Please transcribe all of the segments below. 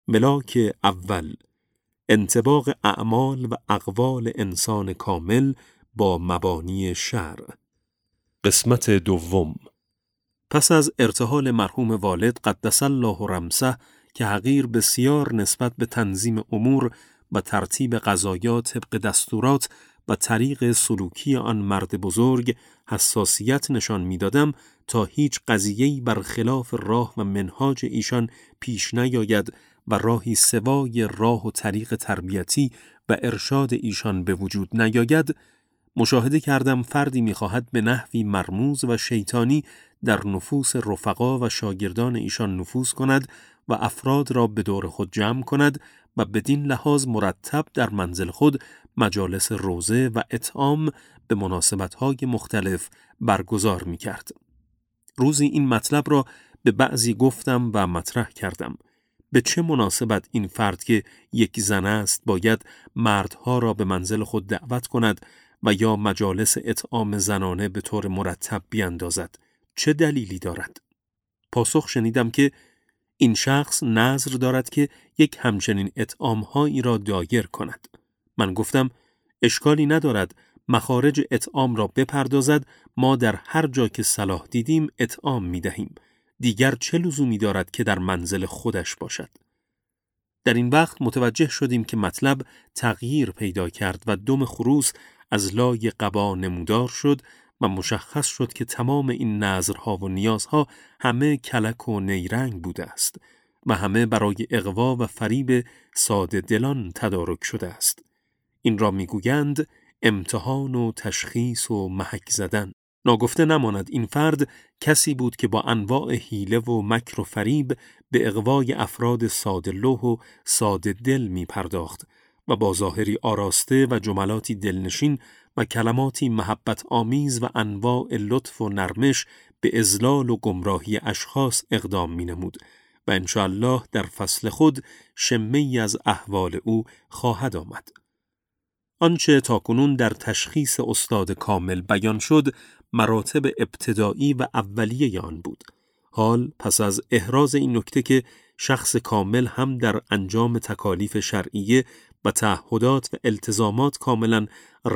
ملاک اول، انطباق اعمال و اقوال انسان کامل با مبانی شرع. قسمت دوم. پس از ارتحال مرحوم والد قدس الله رمسه که حقیر بسیار نسبت به تنظیم امور و ترتیب قضایا طبق دستورات و طریق سلوکی آن مرد بزرگ حساسیت نشان می‌دادم تا هیچ قضیه‌ای برخلاف راه و منهاج ایشان پیش نیاید و راهی سوای راه و طریق تربیتی و ارشاد ایشان به وجود نیاید، مشاهده کردم فردی می‌خواهد به نحوی مرموز و شیطانی در نفوس رفقا و شاگردان ایشان نفوذ کند و افراد را به دور خود جمع کند و بدین لحاظ مرتب در منزل خود مجالس روزه و اطعام به مناسبت‌های مختلف برگزار می‌کرد. روزی این مطلب را به بعضی گفتم و مطرح کردم. به چه مناسبت این فرد که یک زن است باید مردها را به منزل خود دعوت کند و یا مجالس اطعام زنانه به طور مرتب بیاندازد؟ چه دلیلی دارد؟ پاسخ شنیدم که این شخص نذر دارد که یک همچنین اطعام‌هایی را دایر کند. من گفتم اشکالی ندارد، مخارج اطعام را بپردازد، ما در هر جا که صلاح دیدیم اطعام می‌دهیم. دیگر چه لزومی دارد که در منزل خودش باشد؟ در این وقت متوجه شدیم که مطلب تغییر پیدا کرد و دم خروس از لای قبا نمودار شد و مشخص شد که تمام این نذرها و نیازها همه کلک و نیرنگ بوده است و همه برای اغوا و فریب ساده دلان تدارک شده است. این را میگویند امتحان و تشخیص و محک زدن. ناگفته نماند این فرد کسی بود که با انواع حیله و مکر و فریب به اغوای افراد ساده لوح و ساده دل می پرداخت و با ظاهری آراسته و جملاتی دلنشین و کلماتی محبت آمیز و انواع لطف و نرمش به اذلال و گمراهی اشخاص اقدام می نمود و انشاءالله در فصل خود شمه‌ای از احوال او خواهد آمد. آنچه تاکنون در تشخیص استاد کامل بیان شد مراتب ابتدایی و اولیه آن بود. حال پس از احراز این نکته که شخص کامل هم در انجام تکالیف شرعیه و تعهدات و التزامات کاملا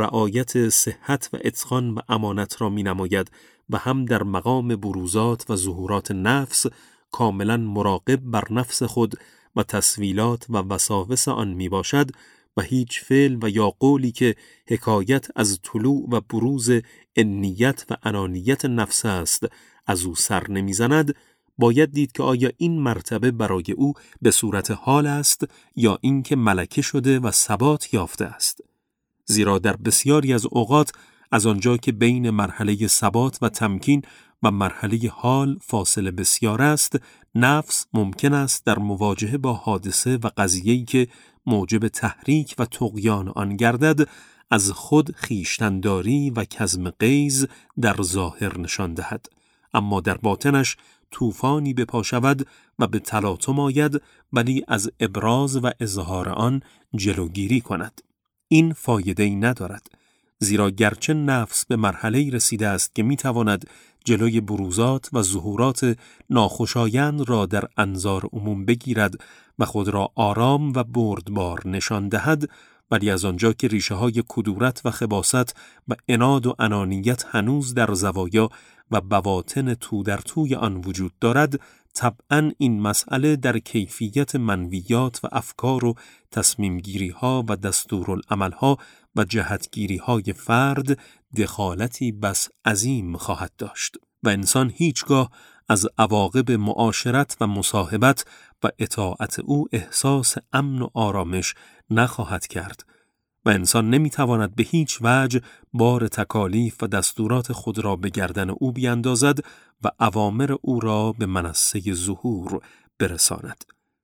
رعایت صحت و اتقان و امانت را می نماید و هم در مقام بروزات و ظهورات نفس کاملا مراقب بر نفس خود و تسویلات و وساوس آن می باشد و هیچ فعل و یا قولی که حکایت از طلوع و بروز انیت و انانیت نفس است از او سر نمیزند، باید دید که آیا این مرتبه برای او به صورت حال است یا اینکه ملکه شده و ثبات یافته است. زیرا در بسیاری از اوقات از آنجا که بین مرحله ثبات و تمکین و مرحله حال فاصله بسیار است، نفس ممکن است در مواجهه با حادثه و قضیه‌ای که موجب تحریک و طغیان آن گردد از خود خویشتن‌داری و کظم غیظ در ظاهر نشان دهد، اما در باطنش طوفانی بپا شود و به تلاطم آید ولی از ابراز و اظهار آن جلوگیری کند. این فایده‌ای ندارد، زیرا گرچه نفس به مرحله‌ای رسیده است که می‌تواند جلوی بروزات و ظهورات ناخوشایند را در انظار عموم بگیرد و خود را آرام و بردبار نشان دهد، ولی از آنجا که ریشه‌های کدورت و خباثت و عناد و انانیت هنوز در زوایا و بواطن تو در توی آن وجود دارد، طبعاً این مسئله در کیفیت منویات و افکار و تصمیمگیری‌ها و دستورالعمل‌ها و جهتگیری‌های فرد دخالتی بس عظیم خواهد داشت و انسان هیچگاه از عواقب معاشرت و مصاحبت و اطاعت او احساس امن و آرامش نخواهد کرد و انسان نمیتواند به هیچ وجه بار تکالیف و دستورات خود را به گردن او بیاندازد و اوامر او را به منصه ظهور برساند.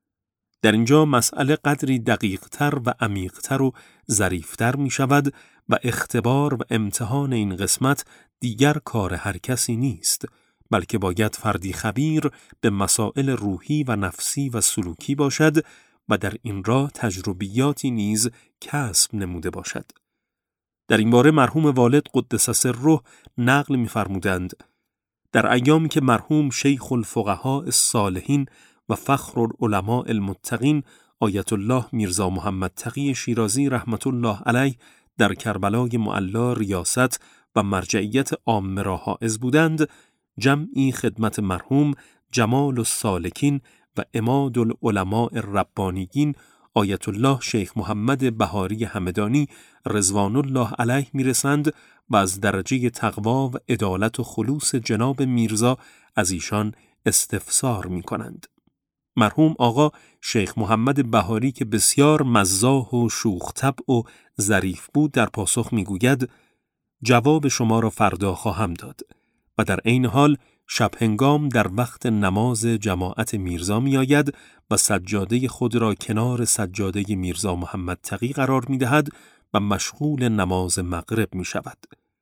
در اینجا مسئله قدری دقیق‌تر و عمیق‌تر و ظریف‌تر می شود و اختبار و امتحان این قسمت دیگر کار هر کسی نیست، بلکه باید فردی خبیر به مسائل روحی و نفسی و سلوکی باشد و در این راه تجربیاتی نیز کسب نموده باشد. در این باره مرحوم والد قدس سره نقل می‌فرمودند: در ایامی که مرحوم شیخ الفقهاء الصالحین و فخر العلماء المتقین آیت الله میرزا محمد تقی شیرازی رحمت الله علیه در کربلای معلا ریاست و مرجعیت عامه را حائز بودند، جمعی خدمت مرحوم جمال السالکین و عماد العلماء الربانیین آیت الله شیخ محمد بهاری همدانی رضوان الله علیه میرسند و از درجه تقوا و عدالت و خلوص جناب میرزا از ایشان استفسار می کنند. مرحوم آقا شیخ محمد بهاری که بسیار مزاح و شوخ طبع و ظریف بود در پاسخ می گوید جواب شما را فردا خواهم داد و در عین حال شب هنگام در وقت نماز جماعت میرزا می آید و سجاده خود را کنار سجاده میرزا محمد تقی قرار می دهد و مشغول نماز مغرب می شود.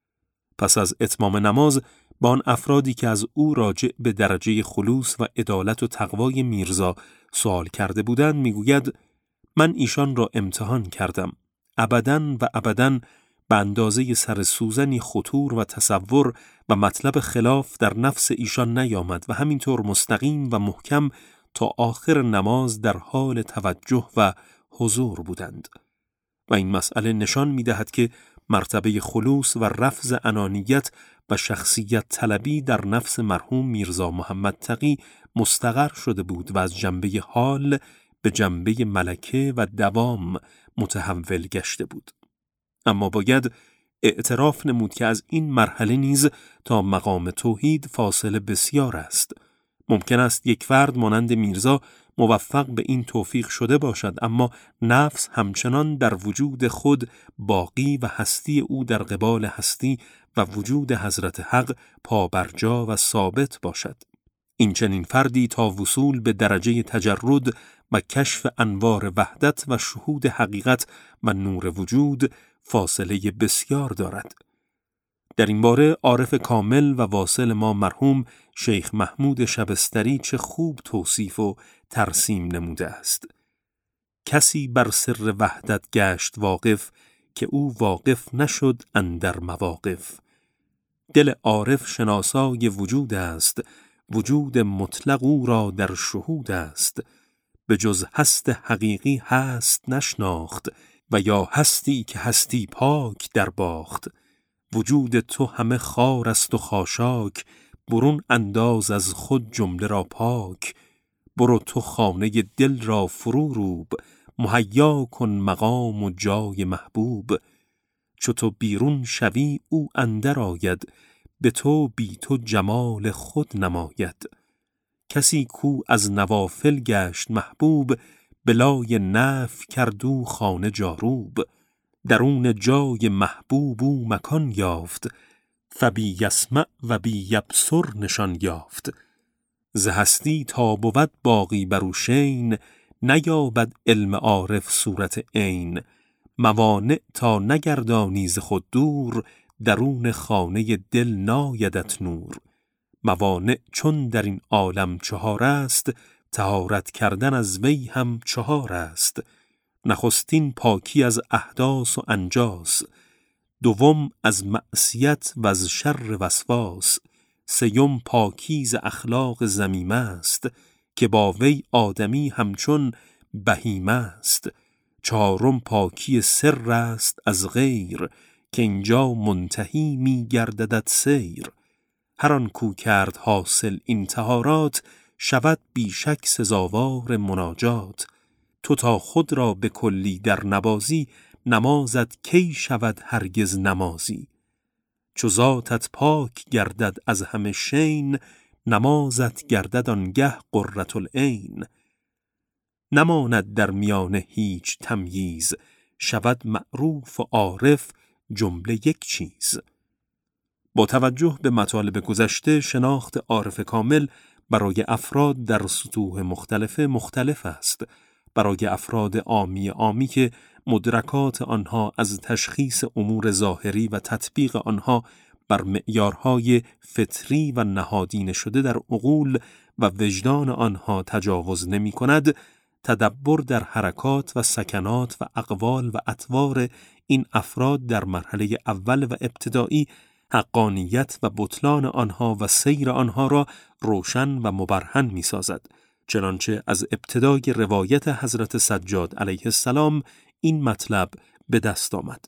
پس از اتمام نماز با آن افرادی که از او راجع به درجه خلوص و عدالت و تقوای میرزا سوال کرده بودند میگوید من ایشان را امتحان کردم. ابداً و ابداً به اندازه سر سوزنی خطور و تصور و مطلب خلاف در نفس ایشان نیامد و همینطور مستقیم و محکم تا آخر نماز در حال توجه و حضور بودند. و این مسئله نشان می‌دهد که مرتبه خلوص و رفض انانیت و شخصیت طلبی در نفس مرحوم میرزا محمد تقی مستقر شده بود و از جنبه حال به جنبه ملکه و دوام متحول گشته بود. اما باید اعتراف نمود که از این مرحله نیز تا مقام توحید فاصله بسیار است. ممکن است یک فرد مانند میرزا موفق به این توفیق شده باشد، اما نفس همچنان در وجود خود باقی و هستی او در قبال هستی و وجود حضرت حق پابرجا و ثابت باشد. این چنین فردی تا وصول به درجه تجرد و کشف انوار وحدت و شهود حقیقت و نور وجود فاصله بسیار دارد. در این باره عارف کامل و واصل ما مرحوم شیخ محمود شبستری چه خوب توصیف و ترسیم نموده است. کسی بر سر وحدت گشت واقف که او واقف نشد اندر مواقف. دل عارف شناسای وجود است، وجود مطلق او را در شهود است. به جز هست حقیقی هست نشناخت و یا هستی که هستی پاک در باخت. وجود تو همه خار است و خاشاک، برون انداز از خود جمله را پاک. برو تو خانه دل را فرو روب، مهیا کن مقام و جای محبوب. چو تو بیرون شوی او اندر آید، به تو بی تو جمال خود نماید. کسی کو از نوافل گشت محبوب، بلای نفی کردو خانه جاروب. درون جای محبوب او مکان یافت، فبی یسمع و بی یبصر نشان یافت. ز هستی تا بود باقی برو شین، نیابد علم عارف صورت عین. موانع تا نگردانی ز خود دور، درون خانه دل نایدت نور. موانع چون در این عالم چهار است، طهارت کردن از وی هم چهار است. نخستین پاکی از احداث و انجاس، دوم از معصیت و از شر وسواس. سیم پاکی ز اخلاق ذمیمه است، که با وی آدمی همچون بهیمه است. چهارم پاکی سر است از غیر، که اینجا منتهی می گرددت سیر. هر آن کو کرد حاصل این طهارات، شود بیشک سزاوار مناجات. تو تا خود را به کلی در نبازی، نمازت کی شود هرگز نمازی. چو ذاتت پاک گردد از همه شین، نمازت گردد آنگه قرة العین. نماند در میان هیچ تمییز، شود معروف و عارف جمله یک چیز. با توجه به مطالب گذشته، شناخت عارف کامل برای افراد در سطوح مختلف است. برای افراد عامی که مدرکات آنها از تشخیص امور ظاهری و تطبیق آنها بر معیارهای فطری و نهادینه شده در عقول و وجدان آنها تجاوز نمی کند، تدبر در حرکات و سکنات و اقوال و اطوار این افراد در مرحله اول و ابتدایی حقانیت و بطلان آنها و سیر آنها را روشن و مبرهن می سازد. چنانچه از ابتدای روایت حضرت سجاد علیه السلام این مطلب به دست آمد.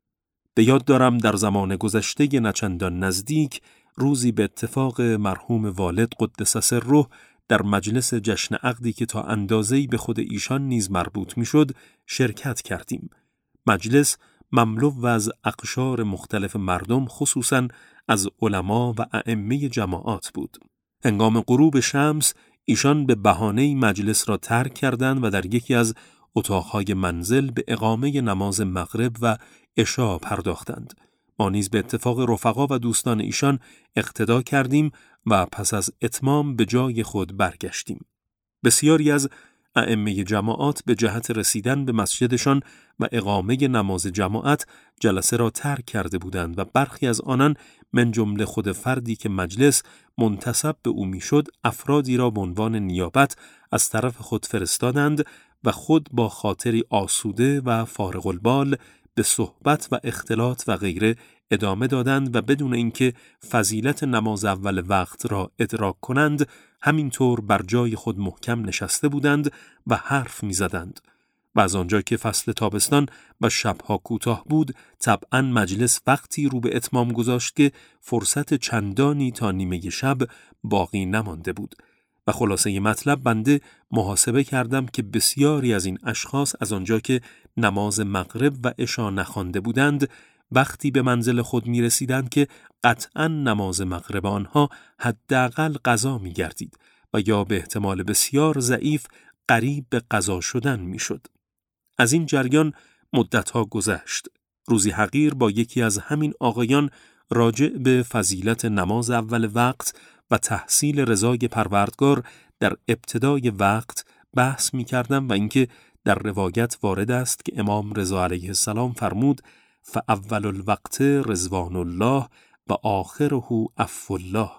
به یاد دارم در زمان گذشته نچندان نزدیک روزی به اتفاق مرحوم والد قدس سره در مجلس جشن عقدی که تا اندازه‌ای به خود ایشان نیز مربوط می‌شد شرکت کردیم. مجلس مملو از اقشار مختلف مردم، خصوصاً از علما و ائمه جماعات بود. هنگام غروب شمس ایشان به بهانه‌ای مجلس را ترک کردند و در یکی از اتاقهای منزل به اقامه نماز مغرب و عشا پرداختند. ما نیز به اتفاق رفقا و دوستان ایشان اقتدا کردیم و پس از اتمام به جای خود برگشتیم. بسیاری از ائمه جماعات به جهت رسیدن به مسجدشان و اقامه نماز جماعت جلسه را ترک کرده بودند و برخی از آنان من جمله خود فردی که مجلس منتسب به او میشد افرادی را به عنوان نیابت از طرف خود فرستادند و خود با خاطری آسوده و فارغ البال به صحبت و اختلاط و غیره ادامه دادند و بدون اینکه فضیلت نماز اول وقت را ادراک کنند همینطور بر جای خود محکم نشسته بودند و حرف می‌زدند. و از آنجا که فصل تابستان و شبها کوتاه بود طبعاً مجلس وقتی رو به اتمام گذاشت که فرصت چندانی تا نیمه شب باقی نمانده بود. و خلاصه مطلب بنده محاسبه کردم که بسیاری از این اشخاص از آنجا که نماز مغرب و عشا نخوانده بودند وقتی به منزل خود می رسیدند که قطعاً نماز مغرب آنها حداقل قضا می گردید و یا به احتمال بسیار ضعیف قریب به قضا شدن می شد. از این جریان مدتها گذشت. روزی حقیر با یکی از همین آقایان راجع به فضیلت نماز اول وقت و تحصیل رضای پروردگار در ابتدای وقت بحث می کردم و اینکه در روایت وارد است که امام رضا علیه السلام فرمود فاول الوقت رضوان الله و آخره عفو الله.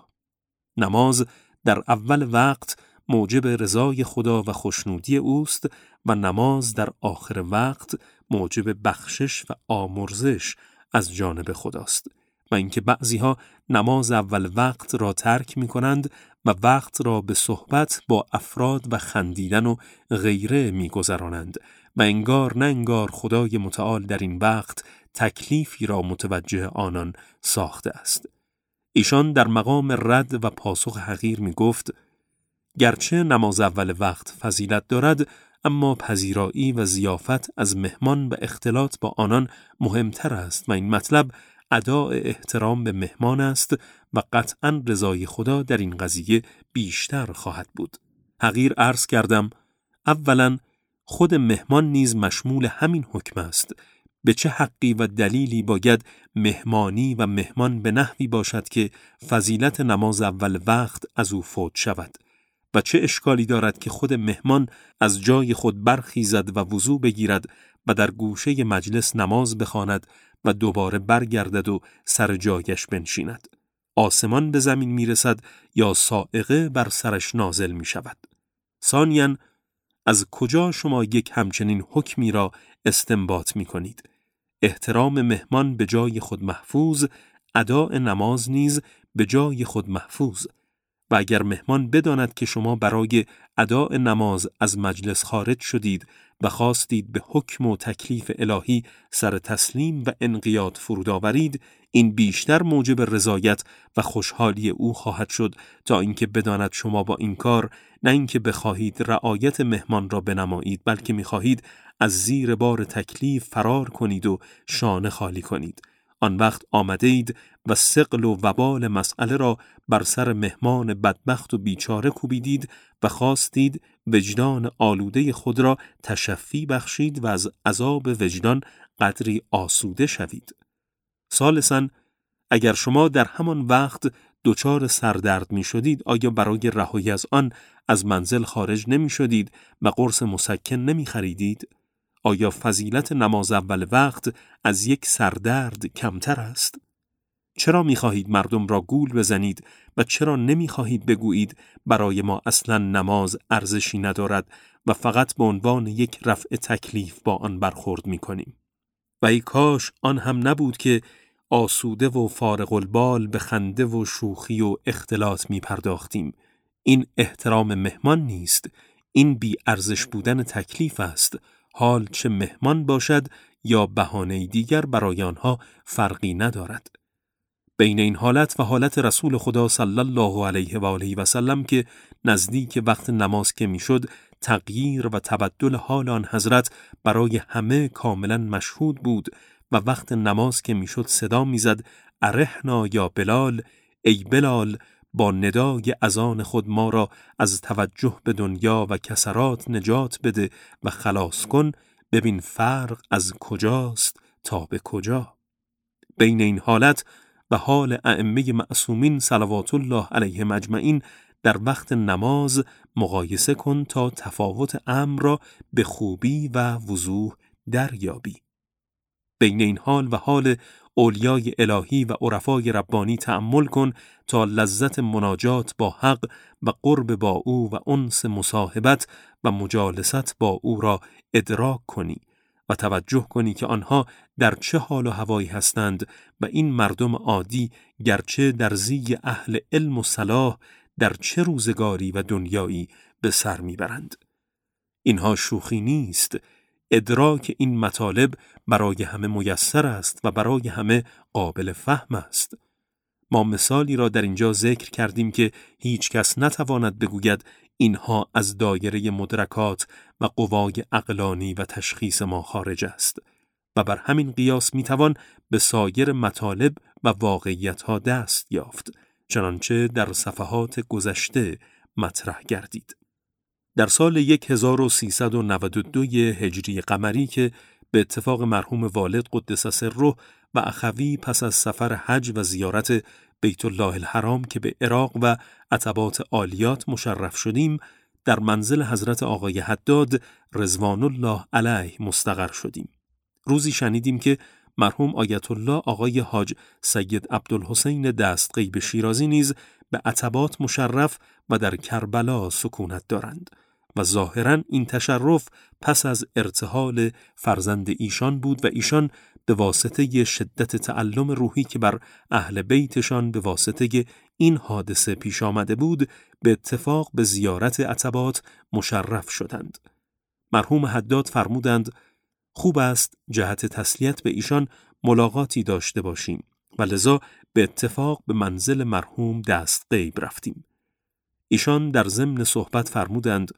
نماز در اول وقت موجب رضای خدا و خوشنودی اوست و نماز در آخر وقت موجب بخشش و آمرزش از جانب خداست. و اینکه بعضیها نماز اول وقت را ترک می کنند و وقت را به صحبت با افراد و خندیدن و غیره می گذرانند و انگار نه انگار خدای متعال در این وقت تکلیفی را متوجه آنان ساخته است. ایشان در مقام رد و پاسخ حقیر می گفت گرچه نماز اول وقت فضیلت دارد اما پذیرایی و ضیافت از مهمان و اختلاط با آنان مهمتر است و این مطلب اداء احترام به مهمان است و قطعاً رضای خدا در این قضیه بیشتر خواهد بود. حقیر عرض کردم اولاً خود مهمان نیز مشمول همین حکم است. به چه حقی و دلیلی باید مهمانی و مهمان به نحوی باشد که فضیلت نماز اول وقت از او فوت شود؟ و چه اشکالی دارد که خود مهمان از جای خود برخیزد و وضو بگیرد و در گوشه مجلس نماز بخواند و دوباره برگردد و سر جایش بنشیند؟ آسمان به زمین میرسد یا صاعقه بر سرش نازل می شود؟ ثانیاً از کجا شما یک همچنین حکمی را استنباط می کنید؟ احترام مهمان به جای خود محفوظ، اداء نماز نیز به جای خود محفوظ. و اگر مهمان بداند که شما برای اداء نماز از مجلس خارج شدید و خواستید به حکم و تکلیف الهی سر تسلیم و انقیاد فرود آورید، این بیشتر موجب رضایت و خوشحالی او خواهد شد تا اینکه بداند شما با این کار نه اینکه بخواهید رعایت مهمان را بنمایید بلکه می‌خواهید از زیر بار تکلیف فرار کنید و شانه خالی کنید. آن وقت آمده اید و ثقل و وبال مسئله را بر سر مهمان بدبخت و بیچاره کوبیدید و خواستید وجدان آلوده خود را تشفی بخشید و از عذاب وجدان قدری آسوده شوید. ثالثاً اگر شما در همان وقت دچار سردرد می شدید آیا برای رهایی از آن از منزل خارج نمی شدید و قرص مسکن نمی خریدید؟ آیا فضیلت نماز اول وقت از یک سردرد کمتر است؟ چرا می خواهید مردم را گول بزنید و چرا نمی خواهید بگویید برای ما اصلا نماز ارزشی ندارد و فقط به عنوان یک رفع تکلیف با آن برخورد می کنیم؟ و ای کاش آن هم نبود که آسوده و فارغ البال به خنده و شوخی و اختلاط می پرداختیم. این احترام مهمان نیست، این بی ارزش بودن تکلیف است، حال چه مهمان باشد یا بهانه دیگر برای آنها فرقی ندارد. بین این حالت و حالت رسول خدا صلی الله علیه و آله و سلم که نزدیک وقت نماز که میشد، تغییر و تبدل حال آن حضرت برای همه کاملا مشهود بود و وقت نماز که میشد صدا میزد: ارحنا یا بلال، ای بلال، با ندای اذان خود ما را از توجه به دنیا و کسرات نجات بده و خلاص کن. ببین فرق از کجاست تا به کجا. بین این حالت و حال ائمه معصومین صلوات الله علیهم اجمعین در وقت نماز مقایسه کن تا تفاوت امر را به خوبی و وضوح دریابی. بین این حال و حال اولیای الهی و عرفای ربانی تأمل کن تا لذت مناجات با حق و قرب با او و انس مصاحبت و مجالست با او را ادراک کنی و توجه کنی که آنها در چه حال و هوایی هستند و این مردم عادی گرچه در زی اهل علم و صلاح در چه روزگاری و دنیایی به سر میبرند. اینها شوخی نیست. ادراک این مطالب برای همه میسر است و برای همه قابل فهم است. ما مثالی را در اینجا ذکر کردیم که هیچ کس نتواند بگوید اینها از دایره مدرکات و قوای عقلانی و تشخیص ما خارج است و بر همین قیاس میتوان به سایر مطالب و واقعیت‌ها دست یافت، چنانچه در صفحات گذشته مطرح گردید. در سال 1392 هجری قمری که به اتفاق مرحوم والد قدس سره و اخوی پس از سفر حج و زیارت بیت الله الحرام که به عراق و عتبات عالیات مشرف شدیم، در منزل حضرت آقای حداد رضوان الله علیه مستقر شدیم. روزی شنیدیم که مرحوم آیت الله آقای حاج سید عبدالحسین دستغیب شیرازی نیز به عتبات مشرف و در کربلا سکونت دارند و ظاهراً این تشرف پس از ارتحال فرزند ایشان بود و ایشان به واسطه شدت تعلم روحی که بر اهل بیتشان به واسطه این حادثه پیش آمده بود، به اتفاق به زیارت عتبات مشرف شدند. مرحوم حداد فرمودند خوب است جهت تسلیت به ایشان ملاقاتی داشته باشیم و لذا به اتفاق به منزل مرحوم دستغیب رفتیم. ایشان در ضمن صحبت فرمودند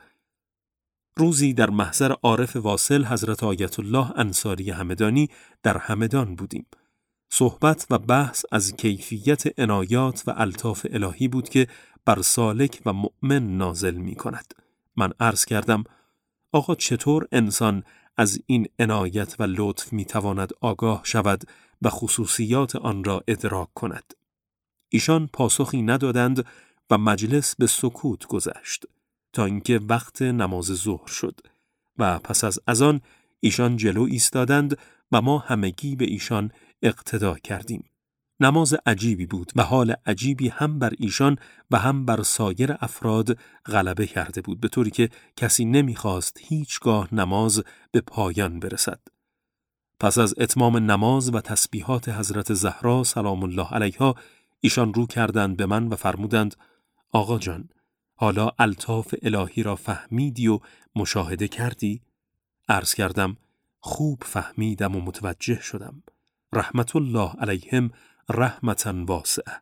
روزی در محضر عارف واصل حضرت آیت الله انصاری همدانی در همدان بودیم. صحبت و بحث از کیفیت عنایات و الطاف الهی بود که بر سالک و مؤمن نازل می کند. من عرض کردم آقا چطور انسان از این عنایت و لطف می تواند آگاه شود و خصوصیات آن را ادراک کند؟ ایشان پاسخی ندادند و مجلس به سکوت گذشت تا اینکه وقت نماز ظهر شد و پس از اذان ایشان جلو ایستادند و ما همگی به ایشان اقتدا کردیم. نماز عجیبی بود و حال عجیبی هم بر ایشان و هم بر سایر افراد غلبه کرده بود، به طوری که کسی نمیخواست هیچگاه نماز به پایان برسد. پس از اتمام نماز و تسبیحات حضرت زهرا سلام الله علیها ایشان رو کردند به من و فرمودند آقا جان، حالا الطاف الهی را فهمیدی و مشاهده کردی؟ عرض کردم خوب فهمیدم و متوجه شدم. رحمت الله علیهم رحمتاً واسعه.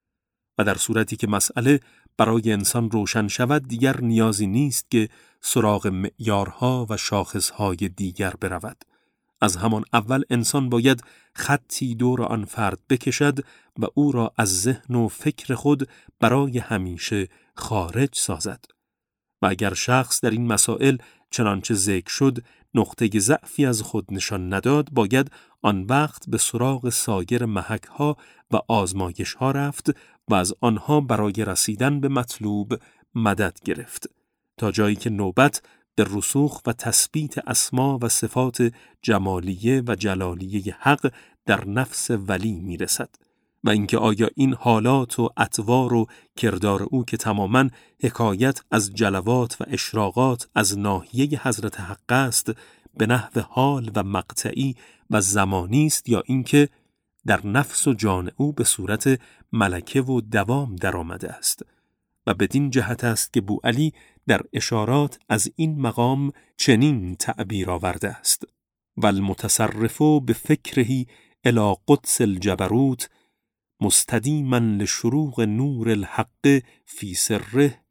و در صورتی که مسئله برای انسان روشن شود دیگر نیازی نیست که سراغ معیارها و شاخصهای دیگر برود. از همان اول انسان باید خطی دور آن فرد بکشد و او را از ذهن و فکر خود برای همیشه خارج سازد. و اگر شخص در این مسائل چنانچه ذکر شد نقطه ضعفی از خود نشان نداد، باید آن وقت به سراغ سایر محک‌ها و آزمایش‌ها رفت و از آنها برای رسیدن به مطلوب مدد گرفت تا جایی که نوبت به رسوخ و تثبیت اسما و صفات جمالیه و جلالیه حق در نفس ولی میرسد و اینکه آیا این حالات و اطوار و کردار او که تماماً حکایت از جلوات و اشراقات از ناحیه حضرت حق است به نحو حال و مقطعی و زمانی است یا اینکه در نفس و جان او به صورت ملکه و دوام در آمده است. و بدین جهت است که بوعلی در اشارات از این مقام چنین تعبیر آورده است: والمتصرف بفکره الی قدس الجبروت مستدیما لشروق نور الحق فی سره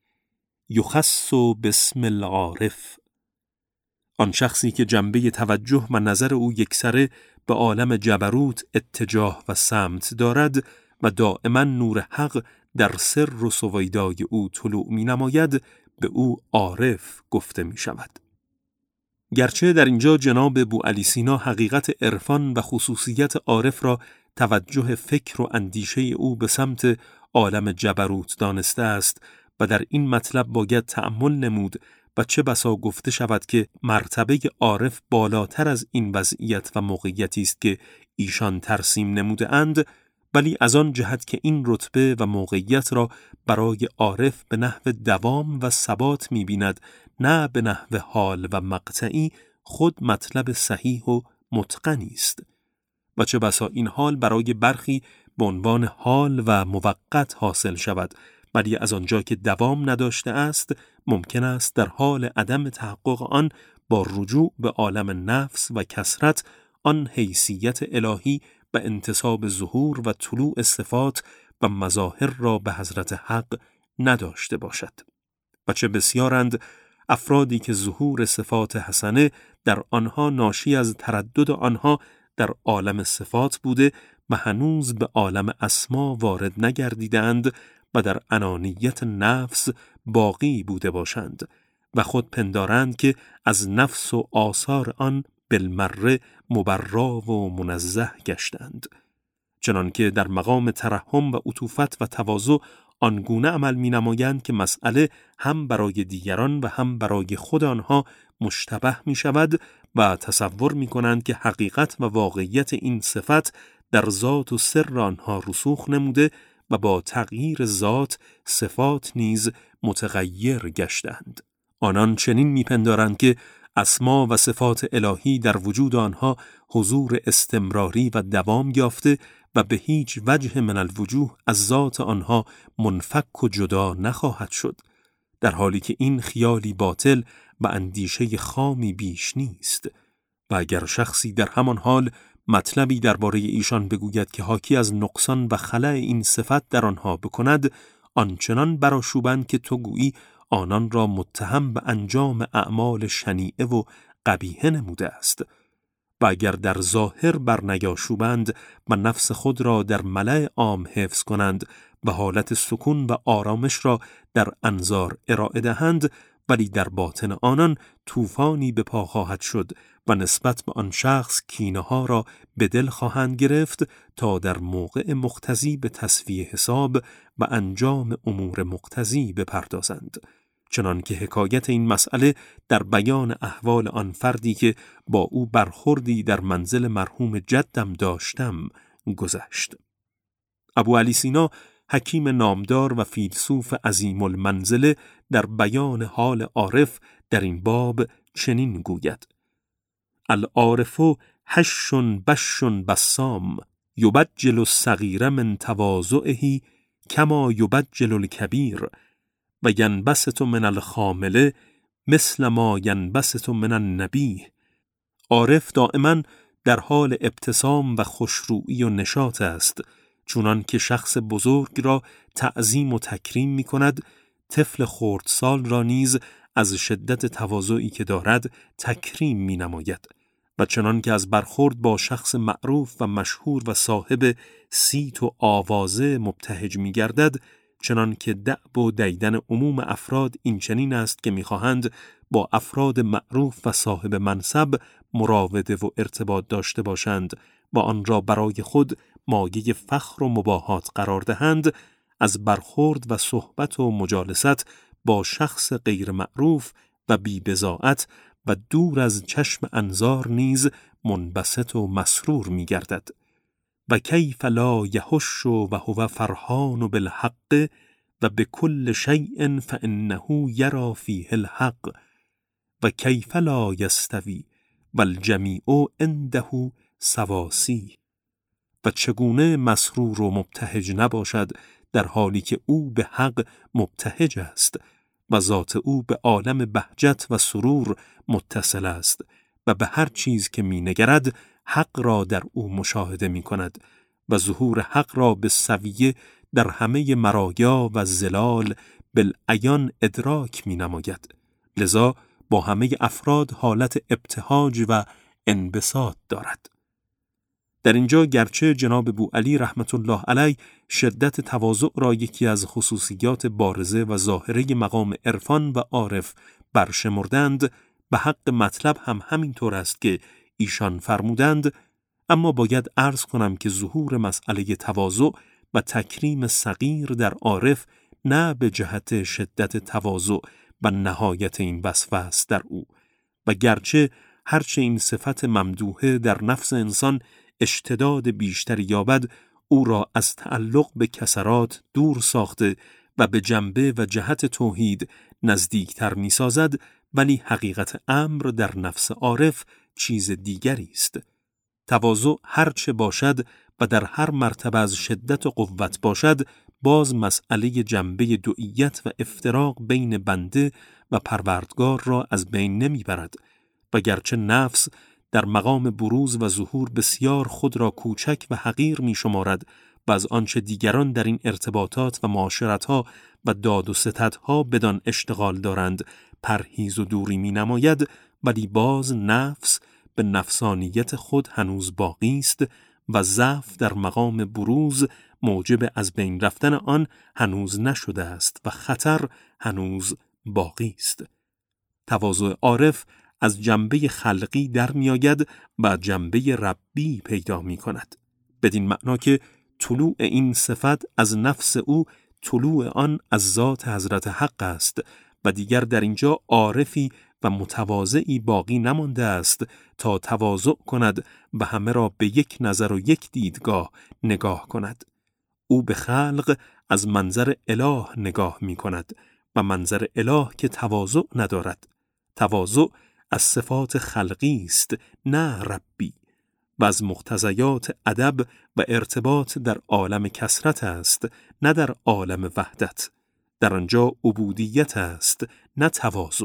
یخص باسم العارف. آن شخصی که جنبه توجه و نظر او یکسره به عالم جبروت اتجاه و سمت دارد و دائما نور حق در سر و سویدای او طلوع می نماید، به او عارف گفته می شود. گرچه در اینجا جناب بوعلی سینا حقیقت عرفان و خصوصیت عارف را توجه فکر و اندیشه او به سمت عالم جبروت دانسته است و در این مطلب باید تأمل نمود و چه بسا گفته شود که مرتبه عارف بالاتر از این وضعیت و موقعیتی است که ایشان ترسیم نموده اند، ولی از آن جهت که این رتبه و موقعیت را برای عارف به نحو دوام و ثبات می‌بیند، نه به نحو حال و مقطعی، خود مطلب صحیح و متقنی است. و چه بسا این حال برای برخی به عنوان حال و موقت حاصل شود، ولی از آنجا که دوام نداشته است، ممکن است در حال عدم تحقق آن با رجوع به عالم نفس و کثرت آن حیثیت الهی و انتساب ظهور و طلوع صفات و مظاهر را به حضرت حق نداشته باشد. و چه بسیارند افرادی که ظهور صفات حسنه در آنها ناشی از تردد آنها در عالم صفات بوده و هنوز به عالم اسما وارد نگردیدند و در انانیت نفس باقی بوده باشند و خود پندارند که از نفس و آثار آن بالمره مبرا و منزه گشتند. چنانکه در مقام ترحم و عطوفت و تواضع آنگونه عمل می نمایند که مسئله هم برای دیگران و هم برای خود آنها مشتبه می شود و تصور می کنند که حقیقت و واقعیت این صفت در ذات و سر آنها رسوخ نموده و با تغییر ذات صفات نیز متغیر گشتند. آنان چنین میپندارند که اسما و صفات الهی در وجود آنها حضور استمراری و دوام یافته و به هیچ وجه من الوجوه از ذات آنها منفک و جدا نخواهد شد، در حالی که این خیالی باطل و اندیشه خامی بیش نیست. و اگر شخصی در همان حال مطلبی درباره ایشان بگوید که حاکی از نقصان و خلأ این صفت در آنها بکند، آنچنان برآشوبند که تو گویی آنان را متهم به انجام اعمال شنیعه و قبیحه نموده است. و اگر در ظاهر برنیاشوبند و نفس خود را در ملأ عام حفظ کنند و حالت سکون و آرامش را در انظار ارائه دهند، ولی در باطن آنان طوفانی به پا خواهد شد و نسبت به آن شخص کینه ها را به دل خواهند گرفت تا در موقع مقتضی به تصفیه حساب و انجام امور مقتضی بپردازند. چنان که حکایت این مسئله در بیان احوال آن فردی که با او برخوردی در منزل مرحوم جدم داشتم گذشت. ابوعلی سینا حکیم نامدار و فیلسوف عظیم المنزله در بیان حال عارف در این باب چنین گوید: العارف حش بش بسام یبجل الصغیر من تواضعه کما یبجل الکبیر و ینبسط من الخامله مثل ما ینبسط من النبیه. عارف دائما در حال ابتسام و خوشرویی و نشاط است، چونان که شخص بزرگ را تعظیم و تکریم می کند، طفل خردسال را نیز از شدت تواضعی که دارد تکریم می نماید و چنان که از برخورد با شخص معروف و مشهور و صاحب صیت و آوازه مبتهج می گردد، چنان که دأب و دیدن عموم افراد این چنین است که می‌خواهند با افراد معروف و صاحب منصب مراوده و ارتباط داشته باشند و آن را برای خود مایه فخر و مباهات قرار دهند، از برخورد و صحبت و مجالست با شخص غیر معروف و بی‌بضاعت و دور از چشم انظار نیز منبسط و مسرور می‌گردد. و کیف لا یحش و هو فرحان بالحق و بكل شیء فانه یری فیه الحق و کیف لا یستوی والجمیع عنده سواسی. و چگونه مسرور و مبتهج نباشد در حالی که او به حق مبتهج است و ذات او به عالم بهجت و سرور متصل است و به هر چیز که می نگرد حق را در او مشاهده می کند و ظهور حق را به سویه در همه مرایا و زلال بالعیان ادراک می نماید. لذا با همه افراد حالت ابتهاج و انبساط دارد. در اینجا گرچه جناب بوعلی رحمت الله علیه شدت تواضع را یکی از خصوصیات بارزه و ظاهره مقام عرفان و عارف برشمردند، به حق مطلب هم همینطور است که ایشان فرمودند، اما باید عرض کنم که ظهور مسئله تواضع و تکریم صغیر در عارف نه به جهت شدت تواضع و نهایت این وصف است در او، و گرچه هرچه این صفت ممدوحه در نفس انسان اشتداد بیشتری یابد، او را از تعلق به کسرات دور ساخته و به جنبه و جهت توحید نزدیکتر می سازد، ولی حقیقت امر در نفس عارف چیز دیگری است. تواضع هرچه باشد و در هر مرتبه از شدت و قوت باشد، باز مسئله جنبه دوئیت و افتراق بین بنده و پروردگار را از بین نمی برد و گرچه نفس در مقام بروز و ظهور بسیار خود را کوچک و حقیر می شمارد و از آنچه دیگران در این ارتباطات و معاشرتها و داد و ستدها بدان اشتغال دارند پرهیز و دوری می نماید، ولی باز نفس به نفسانیت خود هنوز باقی است و ضعف در مقام بروز موجب از بین رفتن آن هنوز نشده است و خطر هنوز باقی است. تواضع عارف از جنبه خلقی در می آید و جنبه ربی پیدا می کند، بدین معنا که طلوع این صفت از نفس او طلوع آن از ذات حضرت حق است و دیگر در اینجا عارفی و متواضعی باقی نمانده است تا تواضع کند و همه را به یک نظر و یک دیدگاه نگاه کند. او به خلق از منظر اله نگاه می کند و منظر اله که تواضع ندارد. تواضع از صفات خلقی است نه ربی و از مقتضیات ادب و ارتباط در عالم کثرت است نه در عالم وحدت. در آنجا عبودیت است نه تواضع.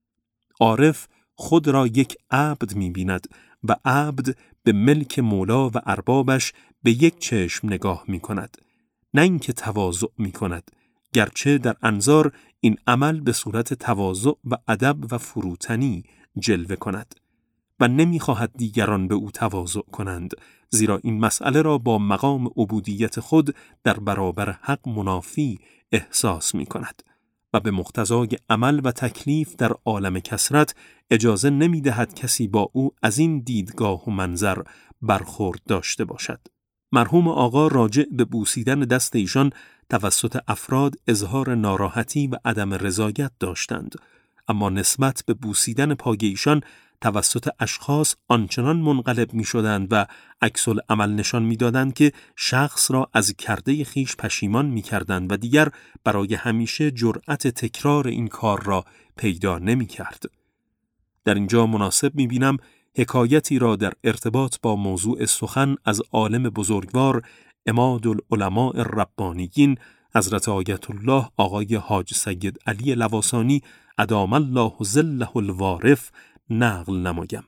عارف خود را یک عبد می بیند و عبد به ملک مولا و اربابش به یک چشم نگاه می کند، نه اینکه تواضع می کند، گرچه در انظار این عمل به صورت تواضع و ادب و فروتنی جلوه کند و نمی خواهد دیگران به او تواضع کنند، زیرا این مسئله را با مقام عبودیت خود در برابر حق منافی احساس می کند و به مقتضای عمل و تکلیف در عالم کثرت اجازه نمی دهد کسی با او از این دیدگاه و منظر برخورد داشته باشد. مرحوم آقا راجع به بوسیدن دست ایشان توسط افراد اظهار ناراحتی و عدم رضایت داشتند، اما نسبت به بوسیدن پای ایشان توسط اشخاص آنچنان منقلب می شدند و عکس العمل نشان می دادند که شخص را از کرده خیش پشیمان می کردند و دیگر برای همیشه جرأت تکرار این کار را پیدا نمی کرد. در اینجا مناسب می بینم حکایتی را در ارتباط با موضوع سخن از عالم بزرگوار عماد العلماء الربانیین حضرت آیت الله آقای حاج سید علی لواسانی ادام الله ظله الوارف نقل نمایم.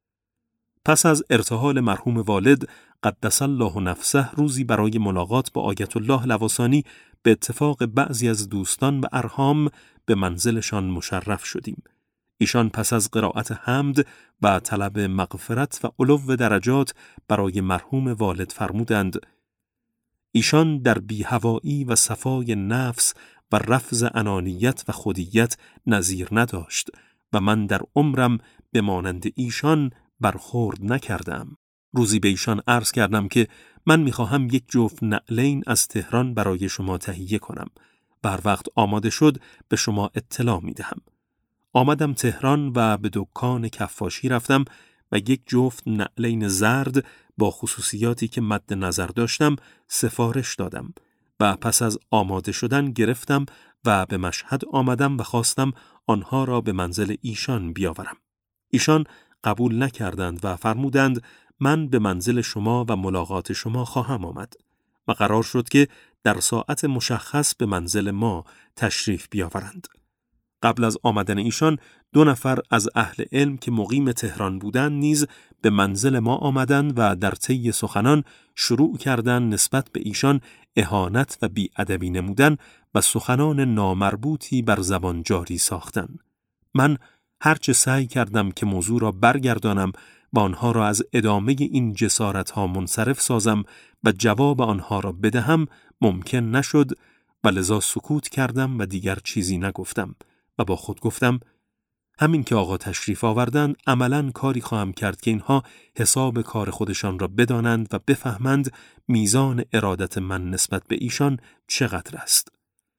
پس از ارتحال مرحوم والد قدس الله نفسه روزی برای ملاقات با آیت الله لواسانی به اتفاق بعضی از دوستان و ارحام به منزلشان مشرف شدیم. ایشان پس از قرائت حمد و طلب مغفرت و علو درجات برای مرحوم والد فرمودند: ایشان در بی‌هوایی و صفای نفس و رفض انانیت و خودیت نظیر نداشت و من در عمرم به مانند ایشان برخورد نکردم. روزی به ایشان عرض کردم که من می‌خواهم یک جفت نعلین از تهران برای شما تهیه کنم و هر وقت آماده شد به شما اطلاع می‌دهم. آمدم تهران و به دکان کفاشی رفتم و یک جفت نعلین زرد با خصوصیاتی که مد نظر داشتم سفارش دادم و پس از آماده شدن گرفتم و به مشهد آمدم و خواستم آنها را به منزل ایشان بیاورم. ایشان قبول نکردند و فرمودند من به منزل شما و ملاقات شما خواهم آمد و قرار شد که در ساعت مشخص به منزل ما تشریف بیاورند. قبل از آمدن ایشان 2 نفر از اهل علم که مقیم تهران بودند نیز به منزل ما آمدند و در طی سخنان شروع کردند نسبت به ایشان اهانت و بی‌ادبی نمودن و سخنان نامربوطی بر زبان جاری ساختند. من هرچه سعی کردم که موضوع را برگردانم و آنها را از ادامه این جسارت‌ها منصرف سازم و جواب آنها را بدهم ممکن نشد و لذا سکوت کردم و دیگر چیزی نگفتم و با خود گفتم همین که آقا تشریف آوردند عملاً کاری خواهم کرد که اینها حساب کار خودشان را بدانند و بفهمند میزان ارادت من نسبت به ایشان چقدر است.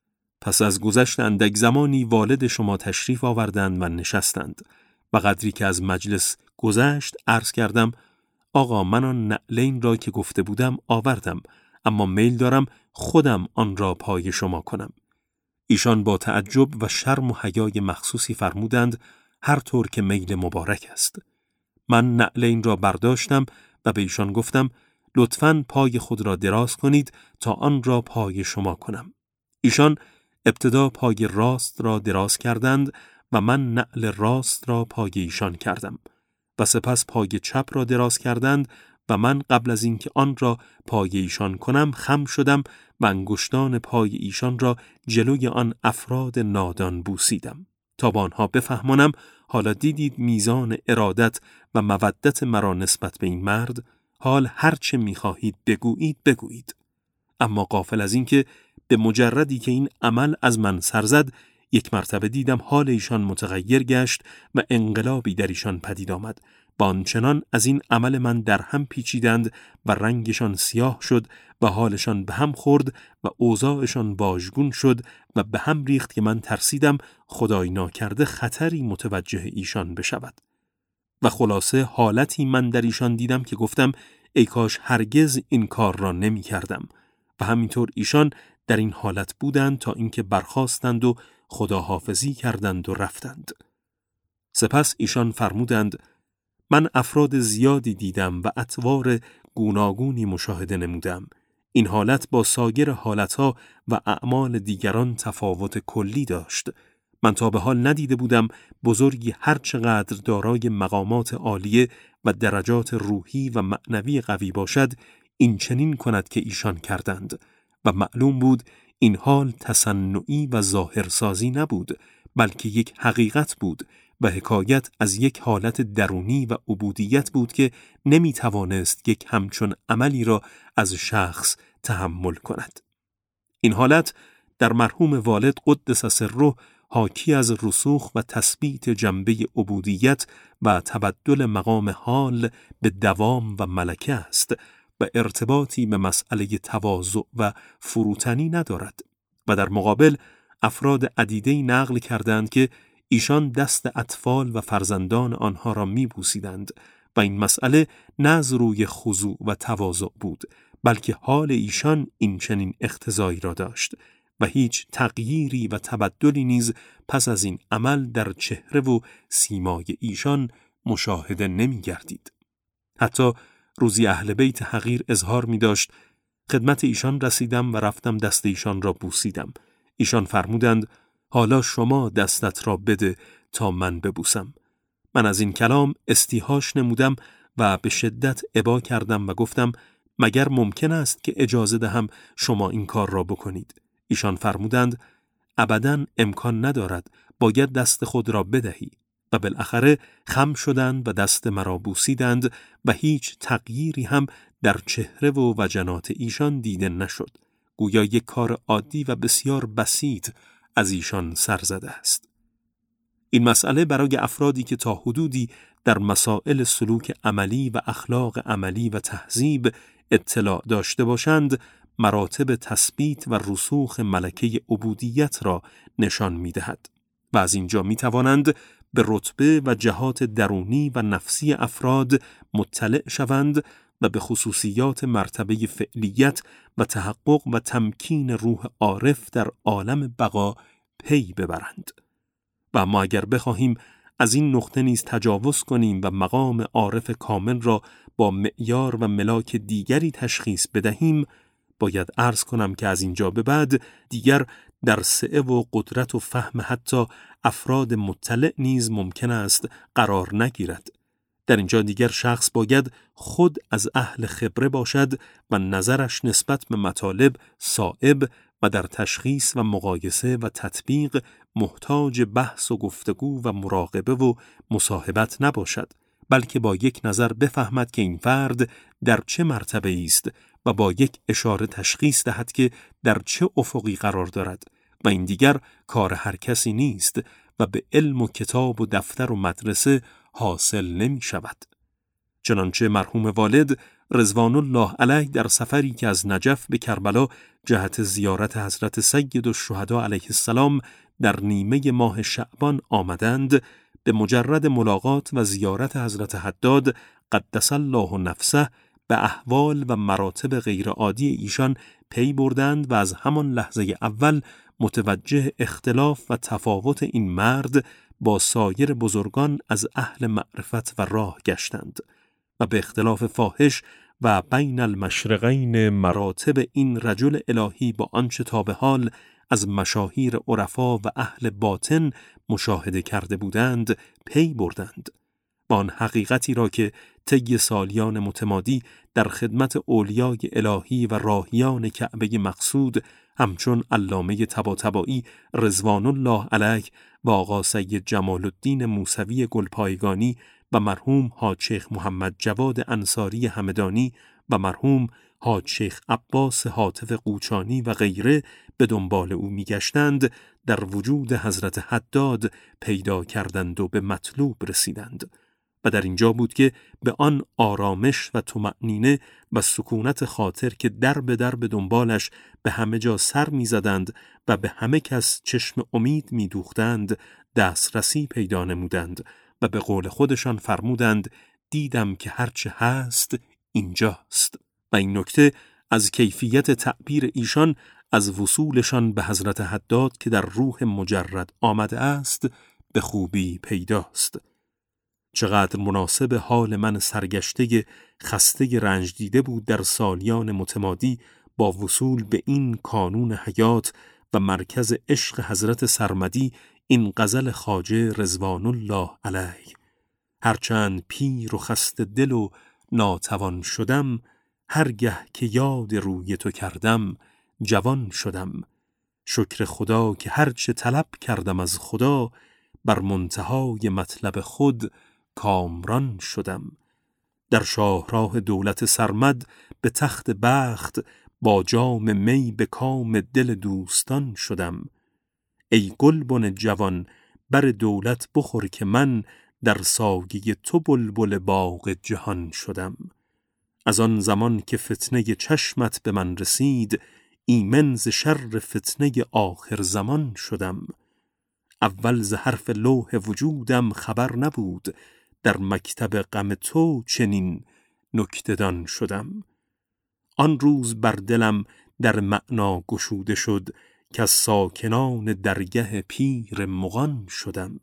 پس از گذشت اندک زمانی والد شما تشریف آوردند و نشستند و قدری که از مجلس گذشت عرض کردم آقا من آن نعلین را که گفته بودم آوردم، اما میل دارم خودم آن را پای شما کنم. ایشان با تعجب و شرم و حیای مخصوصی فرمودند هر طور که میل مبارک است. من نعلین را برداشتم و به ایشان گفتم لطفاً پای خود را دراز کنید تا آن را پای شما کنم. ایشان ابتدا پای راست را دراز کردند و من نعل راست را پای ایشان کردم و سپس پای چپ را دراز کردند و من قبل از اینکه آن را پای ایشان کنم خم شدم و انگشتان پای ایشان را جلوی آن افراد نادان بوسیدم تا با آنها بفهمانم حالا دیدید میزان ارادت و مودت مرا نسبت به این مرد، حال هرچه می‌خواهید بگویید. اما غافل از اینکه به مجردی که این عمل از من سر زد، یک مرتبه دیدم حال ایشان متغیر گشت و انقلابی در ایشان پدید آمد. با آنچنان از این عمل من در هم پیچیدند و رنگشان سیاه شد و حالشان به هم خورد و اوضاعشان واژگون شد و به هم ریخت که من ترسیدم خدای ناکرده خطری متوجه ایشان بشود. و خلاصه حالتی من در ایشان دیدم که گفتم ای کاش هرگز این کار را نمی کردم. و همینطور ایشان در این حالت بودند تا اینکه برخاستند و خداحافظی کردند و رفتند. سپس ایشان فرمودند من افراد زیادی دیدم و اطوار گوناگونی مشاهده نمودم. این حالت با سایر حالتها و اعمال دیگران تفاوت کلی داشت. من تا به حال ندیده بودم بزرگی هر چقدر دارای مقامات عالیه و درجات روحی و معنوی قوی باشد این چنین کند که ایشان کردند و معلوم بود این حال تصنعی و ظاهرسازی نبود بلکه یک حقیقت بود و حکایت از یک حالت درونی و عبودیت بود که نمی توانست یک همچون عملی را از شخص تحمل کند. این حالت در مرحوم والد قدس سره حاکی از رسوخ و تثبیت جنبه عبودیت و تبدل مقام حال به دوام و ملکه است و ارتباطی به مسئله تواضع و فروتنی ندارد و در مقابل افراد عدیده‌ای نقل کردند که ایشان دست اطفال و فرزندان آنها را می‌بوسیدند و این مسئله نه از روی خضوع و تواضع بود بلکه حال ایشان این چنین اقتضایی را داشت و هیچ تغییری و تبدلی نیز پس از این عمل در چهره و سیمای ایشان مشاهده نمی‌گردید. حتی روزی اهل بیت حقیر اظهار می‌داشت خدمت ایشان رسیدم و رفتم دست ایشان را بوسیدم. ایشان فرمودند حالا شما دستت را بده تا من ببوسم. من از این کلام استیحاش نمودم و به شدت ابا کردم و گفتم مگر ممکن است که اجازه دهم شما این کار را بکنید؟ ایشان فرمودند ابداً امکان ندارد، باید دست خود را بدهی. و بالاخره خم شدند و دست مرا بوسیدند و هیچ تغییری هم در چهره و وجنات ایشان دیده نشد. گویا یک کار عادی و بسیار بسیط از ایشان سر زده است. این مسئله برای افرادی که تا حدودی در مسائل سلوک عملی و اخلاق عملی و تهذیب اطلاع داشته باشند مراتب تثبیت و رسوخ ملکه عبودیت را نشان می‌دهد و از اینجا می‌توانند به رتبه و جهات درونی و نفسی افراد مطلع شوند و به خصوصیات مرتبه فعلیت و تحقق و تمکین روح عارف در عالم بقا پی ببرند. و ما اگر بخواهیم از این نقطه نیز تجاوز کنیم و مقام عارف کامل را با معیار و ملاک دیگری تشخیص بدهیم، باید عرض کنم که از اینجا به بعد دیگر در سعه و قدرت و فهم حتی افراد مطلع نیز ممکن است قرار نگیرد. در اینجا دیگر شخص باید خود از اهل خبره باشد و نظرش نسبت به مطالب صائب و در تشخیص و مقایسه و تطبیق محتاج بحث و گفتگو و مراقبه و مصاحبت نباشد، بلکه با یک نظر بفهمد که این فرد در چه مرتبه است و با یک اشاره تشخیص دهد که در چه افقی قرار دارد و این دیگر کار هر کسی نیست و به علم و کتاب و دفتر و مدرسه حاصل نمی شود. چنانچه مرحوم والد رضوان الله علیه در سفری که از نجف به کربلا جهت زیارت حضرت سید الشهدا علیه السلام در نیمه ماه شعبان آمدند، به مجرد ملاقات و زیارت حضرت حداد قدس الله نفسه به احوال و مراتب غیرعادی ایشان پی بردند و از همان لحظه اول متوجه اختلاف و تفاوت این مرد با سایر بزرگان از اهل معرفت و راه گشتند و به اختلاف فاحش و بین المشرقین مراتب این رجل الهی با آنچه تا به حال از مشاهیر عرفا و اهل باطن مشاهده کرده بودند پی بردند. با آن حقیقتی را که طی سالیان متمادی در خدمت اولیای الهی و راهیان کعبه مقصود همچون علامه طباطبایی رضوان الله علیه و آقا سید جمال الدین موسوی گلپایگانی و مرحوم حاج شیخ محمد جواد انصاری همدانی و مرحوم حاج شیخ عباس حاطف قوچانی و غیره به دنبال او می‌گشتند، در وجود حضرت حداد پیدا کردند و به مطلوب رسیدند. و در اینجا بود که به آن آرامش و طمأنینه و سکونت خاطر که در به دنبالش به همه جا سر می‌زدند و به همه کس چشم امید می‌دوختند دسترسی پیدا نمودند و به قول خودشان فرمودند دیدم که هرچه هست اینجاست. و این نکته از کیفیت تعبیر ایشان از وصولشان به حضرت حداد که در روح مجرد آمده است به خوبی پیداست. چقدر مناسب حال من سرگشته خسته رنج دیده بود در سالیان متمادی با وصول به این کانون حیات و مرکز عشق حضرت سرمدی این غزل خواجه رضوان الله علیه: هرچند پیر و خسته دل و ناتوان شدم، هرگه که یاد روی تو کردم جوان شدم. شکر خدا که هرچه طلب کردم از خدا، بر منتهای مطلب خود کامران شدم. در شاهراه دولت سرمد به تخت بخت، با جام می به کام دل دوستان شدم. ای گلبن جوان بر دولت بخور که من، در سایه تو بلبل باغ جهان شدم. از آن زمان که فتنه چشمت به من رسید، ایمن ز شر فتنه آخر زمان شدم. اول ز حرف لوح وجودم خبر نبود، در مکتب غم تو چنین نکته‌دان شدم. آن روز بر دلم در معنا گشوده شد، که از ساکنان درگه پیر مغان شدم.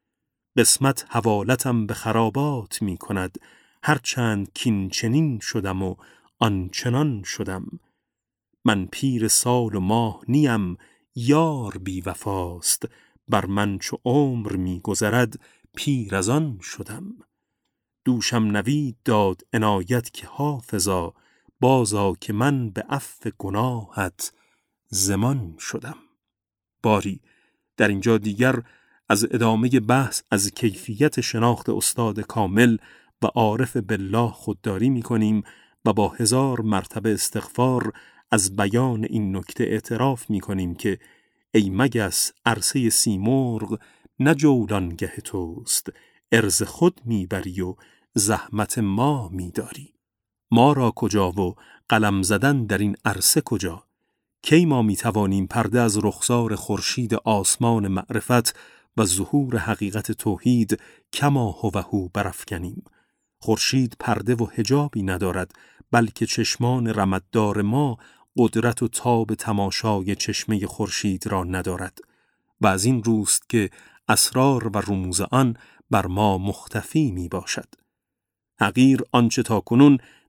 قسمت حوالتم به خرابات می کند، هرچند کین چنین شدم و آنچنان شدم. من پیر سال و ماه نیم، یار بی وفاست، بر من چو عمر می گذرد پیر از آن شدم. دوشم نوید داد عنایت که حافظا، بازا که من به عفو گناهت ضمان شدم. باری در اینجا دیگر از ادامه بحث از کیفیت شناخت استاد کامل و عارف بالله خودداری می کنیم و با 1000 مرتبه استغفار از بیان این نکته اعتراف می کنیم که ای مگس عرصه سیمرغ نه جولانگه توست، ارز خود می بری و زحمت ما می داری. ما را کجا و قلم زدن در این عرصه کجا؟ کی ما می توانیم پرده از رخسار خورشید آسمان معرفت و ظهور حقیقت توحید کما هوهو برافکنیم؟ خورشید پرده و حجابی ندارد، بلکه چشمان رمددار ما قدرت و تاب تماشای چشمه خورشید را ندارد و از این روست که اسرار و رموز آن بر ما مختفی می باشد. حقیر آنچه تا کنون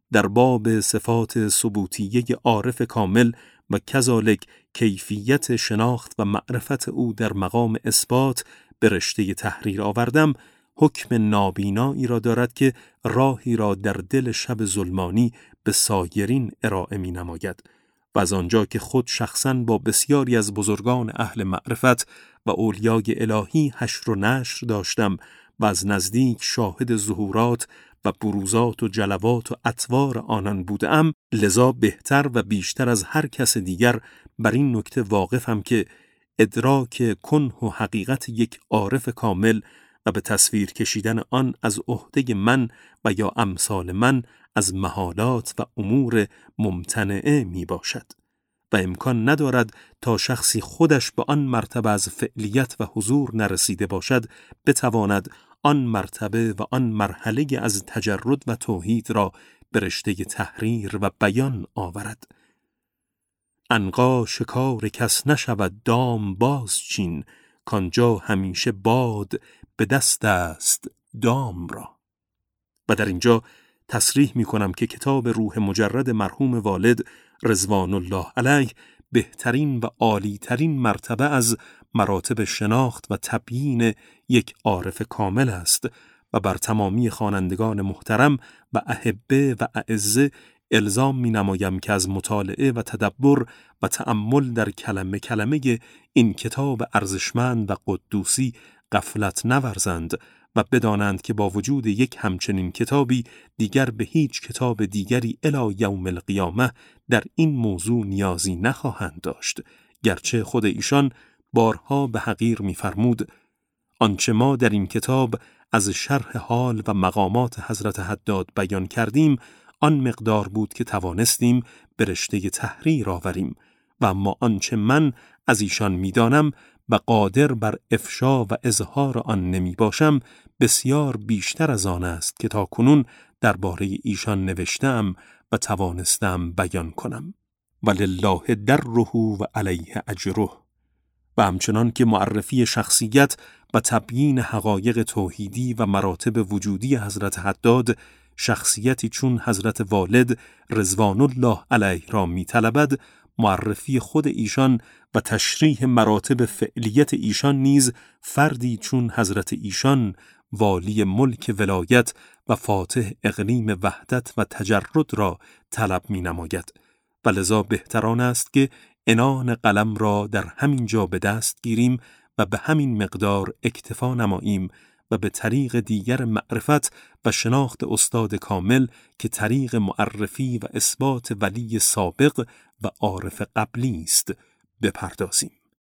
در باب صفات ثبوتیه عارف کامل و کذالک کیفیت شناخت و معرفت او در مقام اثبات به رشته تحریر آوردم، حکم نابینایی را دارد که راهی را در دل شب ظلمانی به سایرین ارائه می نماید و از آنجا که خود شخصاً با بسیاری از بزرگان اهل معرفت و اولیای الهی حشر و نشر داشتم و از نزدیک شاهد ظهورات و بروزات و جلوات و اطوار آنان بودم، لذا بهتر و بیشتر از هر کس دیگر بر این نکته واقفم که ادراک کنه و حقیقت یک عارف کامل و به تصویر کشیدن آن از عهده من و یا امثال من از محالات و امور ممتنعه می باشد و امکان ندارد تا شخصی خودش به آن مرتبه از فعلیت و حضور نرسیده باشد بتواند آن مرتبه و آن مرحله از تجرد و توحید را به رشته تحریر و بیان آورد. عنقا شکار کس نشود دام باز چین، کانجا همیشه باد به دست است دام را. و در اینجا تصریح می کنم که کتاب روح مجرد مرحوم والد رضوان الله علیه بهترین و عالیترین مرتبه از مراتب شناخت و تبیین یک عارف کامل است و بر تمامی خوانندگان محترم و احبه و اعزه الزام می نمایم که از مطالعه و تدبر و تأمل در کلمه کلمه این کتاب ارزشمند و قدوسی غفلت نورزند و بدانند که با وجود یک همچنین کتابی دیگر به هیچ کتاب دیگری الی یوم القیامه در این موضوع نیازی نخواهند داشت، گرچه خود ایشان بارها به حقیر می‌فرمود آنچه ما در این کتاب از شرح حال و مقامات حضرت حداد بیان کردیم آن مقدار بود که توانستیم به رشته تحریر آوریم و اما آنچه من از ایشان می‌دانم و قادر بر افشا و اظهار آن نمی باشم بسیار بیشتر از آن است که تا کنون درباره ایشان نوشتم و توانستم بیان کنم. ولله دره و علیه اجره. و همچنان که معرفی شخصیت و تبیین حقایق توحیدی و مراتب وجودی حضرت حداد شخصیتی چون حضرت والد رضوان الله علیه را می طلبد، معرفی خود ایشان و تشریح مراتب فعلیت ایشان نیز فردی چون حضرت ایشان والی ملک ولایت و فاتح اقلیم وحدت و تجرد را طلب می نماید و لذا بهتران است که عنان قلم را در همین جا به دست گیریم و به همین مقدار اکتفا نماییم و به طریق دیگر معرفت و شناخت استاد کامل که طریق معرفی و اثبات ولی سابق و عارف قبلی است بپردازیم.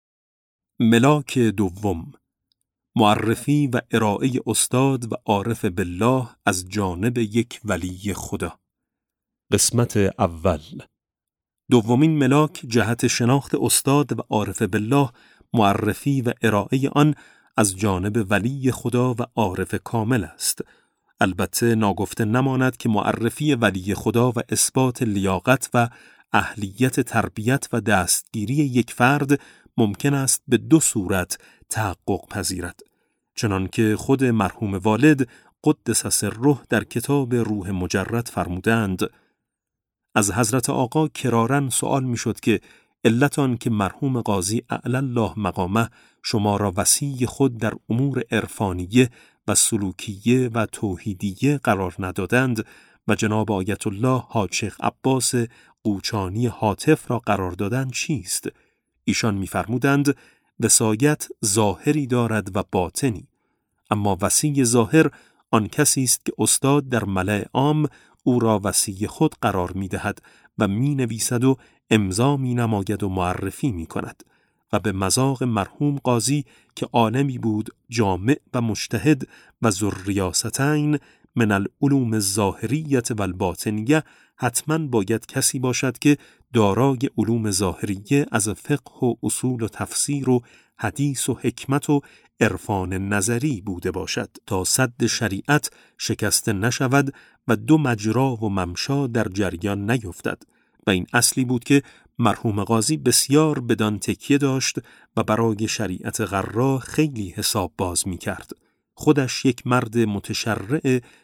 ملاک دوم، معرفی و ارائه استاد و عارف بالله از جانب یک ولی خدا. قسمت اول. دومین ملاک جهت شناخت استاد و عارف بالله معرفی و ارائه آن از جانب ولی خدا و عارف کامل است. البته ناگفته نماند که معرفی ولی خدا و اثبات لیاقت و اهلیت تربیت و دستگیری یک فرد ممکن است به دو صورت تحقق پذیرد، چنان که خود مرحوم والد قدس سره در کتاب روح مجرد فرمودند. از حضرت آقا کراراً سوال می شد که علت آن که مرحوم قاضی اعلی الله مقامه شما را وصی خود در امور عرفانیه و سلوکیه و توحیدیه قرار ندادند و جناب آیت الله حاج شیخ عباس قوچانی هاتف را قرار دادند چیست؟ ایشان می‌فرمودند وصایت ظاهری دارد و باطنی، اما وصی ظاهر آن کسی است که استاد در ملأ عام او را وصی خود قرار می‌دهد و می‌نویسد و امضا می‌نماید و معرفی می‌کند و به مذاق مرحوم قاضی که عالمی بود جامع و مجتهد و ذوالریاستین من العلوم الظاهریه و الباطنیه، حتما باید کسی باشد که دارای علوم ظاهریه از فقه و اصول و تفسیر و حدیث و حکمت و عرفان نظری بوده باشد تا سد شریعت شکسته نشود و دو مجرا و ممشا در جریان نیفتد. و این اصلی بود که مرحوم قاضی بسیار بدان تکیه داشت و برای شریعت غرا خیلی حساب باز می کرد. خودش یک مرد متشرع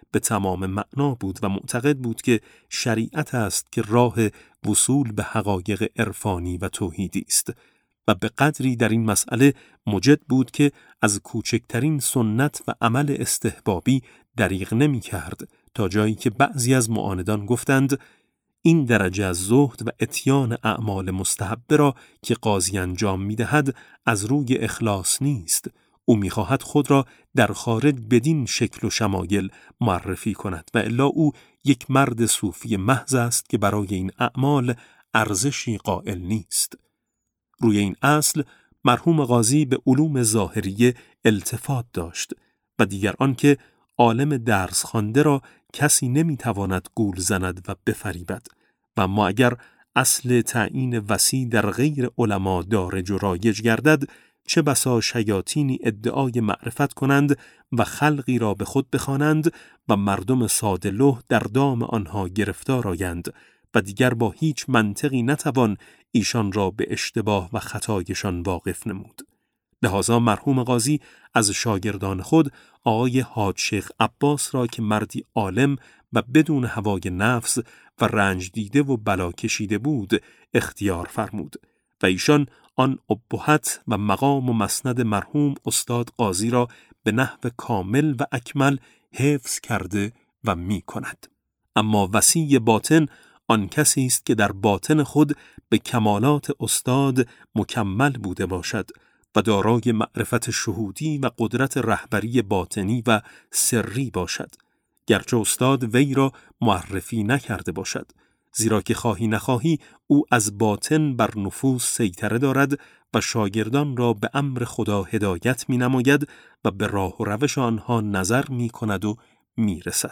به تمام معنا بود و معتقد بود که شریعت است که راه وصول به حقایق عرفانی و توحیدی است و به قدری در این مسئله مجد بود که از کوچکترین سنت و عمل استحبابی دریغ نمی کرد، تا جایی که بعضی از معاندان گفتند این درجه از زهد و اتیان اعمال مستحبه را که قاضی انجام می دهد از روی اخلاص نیست. او می خواهد خود را در خارج بدین شکل و شمایل معرفی کند و الا او یک مرد صوفی محض است که برای این اعمال ارزشی قائل نیست. روی این اصل مرحوم قاضی به علوم ظاهریه التفات داشت و دیگر آنکه عالم درس خوانده را کسی نمیتواند گول زند و بفریبد و اما اگر اصل تعیین وصی در غیر علما دارج و رایج گردد، چه بسا شیاطینی ادعای معرفت کنند و خلقی را به خود بخوانند و مردم ساده لوح در دام آنها گرفتار آیند و دیگر با هیچ منطقی نتوان ایشان را به اشتباه و خطایشان واقف نمود. لذا مرحوم قاضی از شاگردان خود آقای حاج شیخ عباس را که مردی عالم و بدون هوای نفس و رنج دیده و بلا کشیده بود اختیار فرمود و ایشان آن ابهت و مقام و مسند مرحوم استاد قاضی را به نحو کامل و اکمل حفظ کرده و می کند. اما وصی باطن آن کسی است که در باطن خود به کمالات استاد مکمل بوده باشد و دارای معرفت شهودی و قدرت رهبری باطنی و سری باشد، گرچه استاد وی را معرفی نکرده باشد، زیرا که خواهی نخواهی او از باطن بر نفوس سیطره دارد و شاگردان را به امر خدا هدایت می نماید و به راه و روش آنها نظر می کند و می رسد.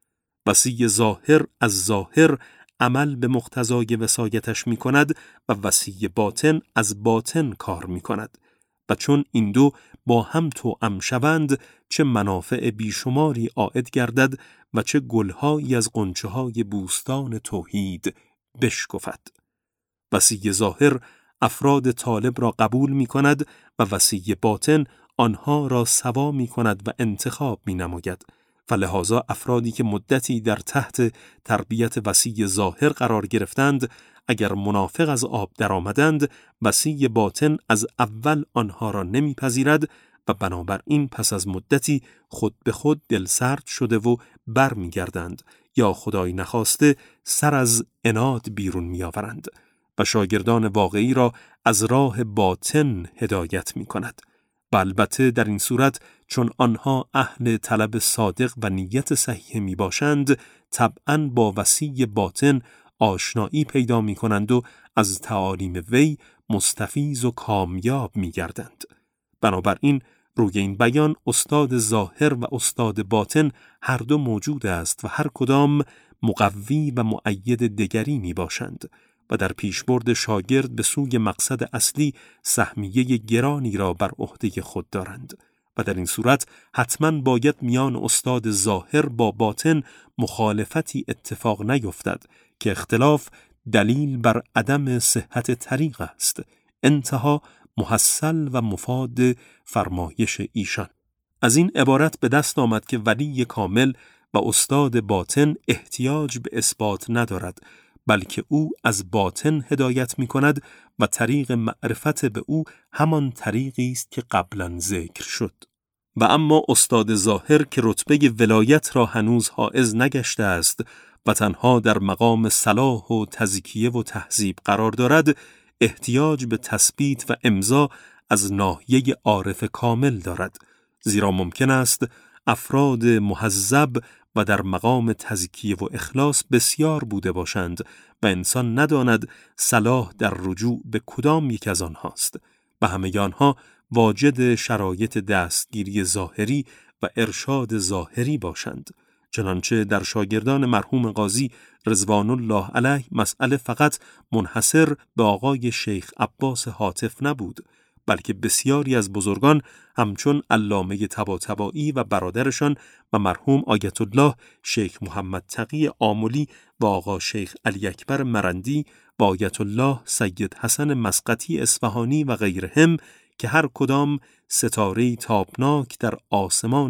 وصی ظاهر از ظاهر عمل به مقتضای وصایتش می کند و وصی باطن از باطن کار می کند و چون این دو با هم توأم شوند چه منافع بیشماری عائد گردد و چه گلهایی از غنچه‌های بوستان توحید بشکفد. وصی ظاهر افراد طالب را قبول می کند و وصی باطن آنها را سوا می کند و انتخاب می نماید. فلذا افرادی که مدتی در تحت تربیت وصی ظاهر قرار گرفتند، اگر منافق از آب درآمدند، وصی باطن از اول آنها را نمیپذیرد و بنابراین پس از مدتی خود به خود دلسرد شده و بر میگردند یا خدای نخواسته سر از عناد بیرون میآورند و شاگردان واقعی را از راه باطن هدایت می کند. و البته در این صورت چون آنها اهل طلب صادق و نیت صحیح می باشند، طبعاً با وصی باطن آشنایی پیدا می کنند و از تعالیم وی مستفیض و کامیاب می گردند. بنابراین روی این بیان استاد ظاهر و استاد باطن هر دو موجود است و هر کدام مقوی و مؤید دگری می باشند و در پیشبرد شاگرد به سوی مقصد اصلی سهمیه گرانی را بر عهده خود دارند و در این صورت حتما باید میان استاد ظاهر با باطن مخالفتی اتفاق نیفتد که اختلاف دلیل بر عدم صحت طریق است. انتها محصل و مفاد فرمایش ایشان. از این عبارت به دست آمد که ولی کامل و استاد باطن احتیاج به اثبات ندارد، بلکه او از باطن هدایت می کند و طریق معرفت به او همان طریقی است که قبلا ذکر شد. و اما استاد ظاهر که رتبه ولایت را هنوز حائز نگشته است و تنها در مقام صلاح و تزکیه و تهذیب قرار دارد، احتیاج به تثبیت و امضا از ناحیه عارف کامل دارد، زیرا ممکن است افراد مهذب و در مقام تزکیه و اخلاص بسیار بوده باشند و انسان نداند صلاح در رجوع به کدام یک از آنهاست و همه آنها واجد شرایط دستگیری ظاهری و ارشاد ظاهری باشند. چنانچه در شاگردان مرحوم قاضی رضوان الله علیه مسئله فقط منحصر به آقای شیخ عباس هاتف نبود، بلکه بسیاری از بزرگان همچون علامه طباطبایی و برادرشان و مرحوم آیت الله شیخ محمد تقی آملی و آقا شیخ علی اکبر مرندی و آیت الله سید حسن مسقطی اصفهانی و غیرهم که هر کدام ستاره‌ای تابناک در آسمان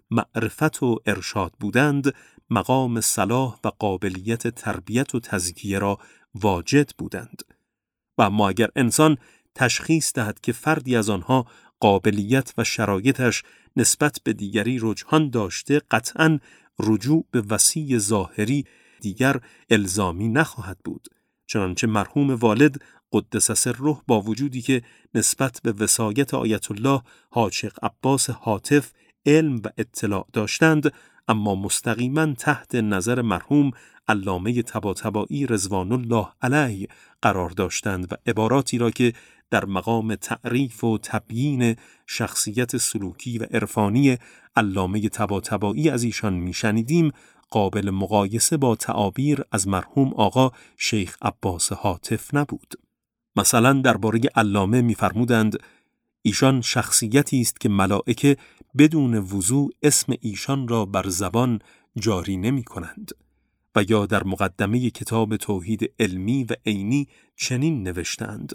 معرفت و ارشاد بودند، مقام صلاح و قابلیت تربیت و تزکیه را واجد بودند. و اما اگر انسان تشخیص دهد که فردی از آنها قابلیت و شرایطش نسبت به دیگری رجحان داشته، قطعاً رجوع به وصی ظاهری دیگر الزامی نخواهد بود. چنانچه مرحوم والد قدس سره با وجودی که نسبت به وصایت آیت الله حاج عباس هاتف علم و اطلاع داشتند، اما مستقیما تحت نظر مرحوم علامه طباطبایی رضوان الله علیه قرار داشتند و عباراتی را که در مقام تعریف و تبیین شخصیت سلوکی و عرفانی علامه طباطبایی از ایشان میشنیدیم، قابل مقایسه با تعابیر از مرحوم آقا شیخ عباس هاتف نبود. مثلا درباره علامه می‌فرمودند ایشان شخصیتی است که ملائکه بدون وضوح اسم ایشان را بر زبان جاری نمی‌کنند. و یا در مقدمه کتاب توحید علمی و عینی چنین نوشتند: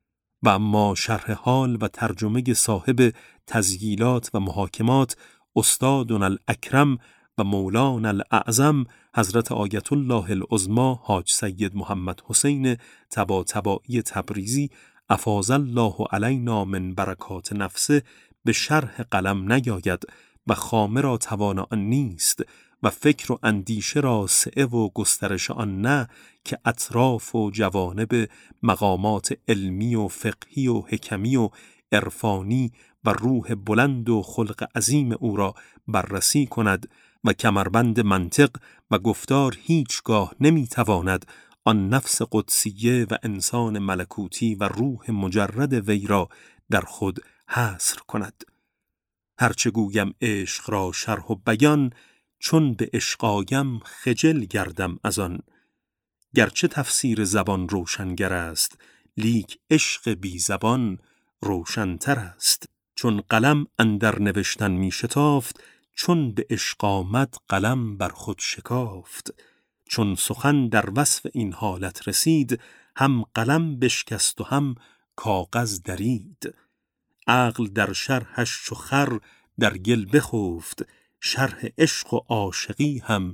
و اما شرح حال و ترجمه صاحب تسجیلات و محاکمات استادنا الاکرم و مولانا الاعظم حضرت آیت الله العظمی حاج سید محمد حسین طباطبایی تبریزی افاض الله علینا من برکات نفسه به شرح قلم نیاید و خامه را توانا آن نیست و فکر و اندیشه را سعه و گسترش آن نه، که اطراف و جوانب مقامات علمی و فقهی و حکمی و عرفانی و روح بلند و خلق عظیم او را بررسی کند و کمربند منطق و گفتار هیچگاه نمیتواند آن نفس قدسیه و انسان ملکوتی و روح مجرد وی را در خود حصر کند. هرچه گویم عشق را شرح و بیان، چون به عشق آیم خجل گردم از آن. گرچه تفسیر زبان روشنگر است، لیک عشق بی زبان روشنتر است. چون قلم اندر نوشتن می شتافت، چون به عشق آمد قلم بر خود شکافت. چون سخن در وصف این حالت رسید، هم قلم بشکست و هم کاغذ درید. عقل در شرحش چو خر در گل بخفت، شرح عشق و عاشقی هم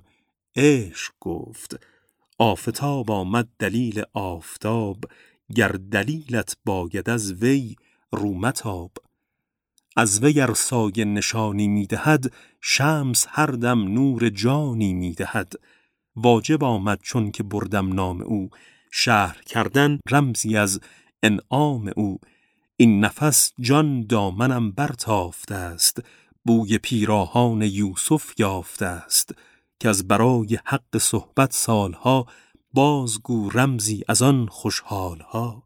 عشق گفت. آفتاب آمد دلیل آفتاب، گر دلیلت باید از وی رومتاب. از وی ار سایه نشانی میدهد، شمس هر دم نور جانی میدهد. واجب آمد چون که بردم نام او، شرح کردن رمزی از انعام او. این نفس جان دامنم برتافته است، بوی پیراهان یوسف یافته است. که از برای حق صحبت سالها، بازگو رمزی از آن خوشحالها.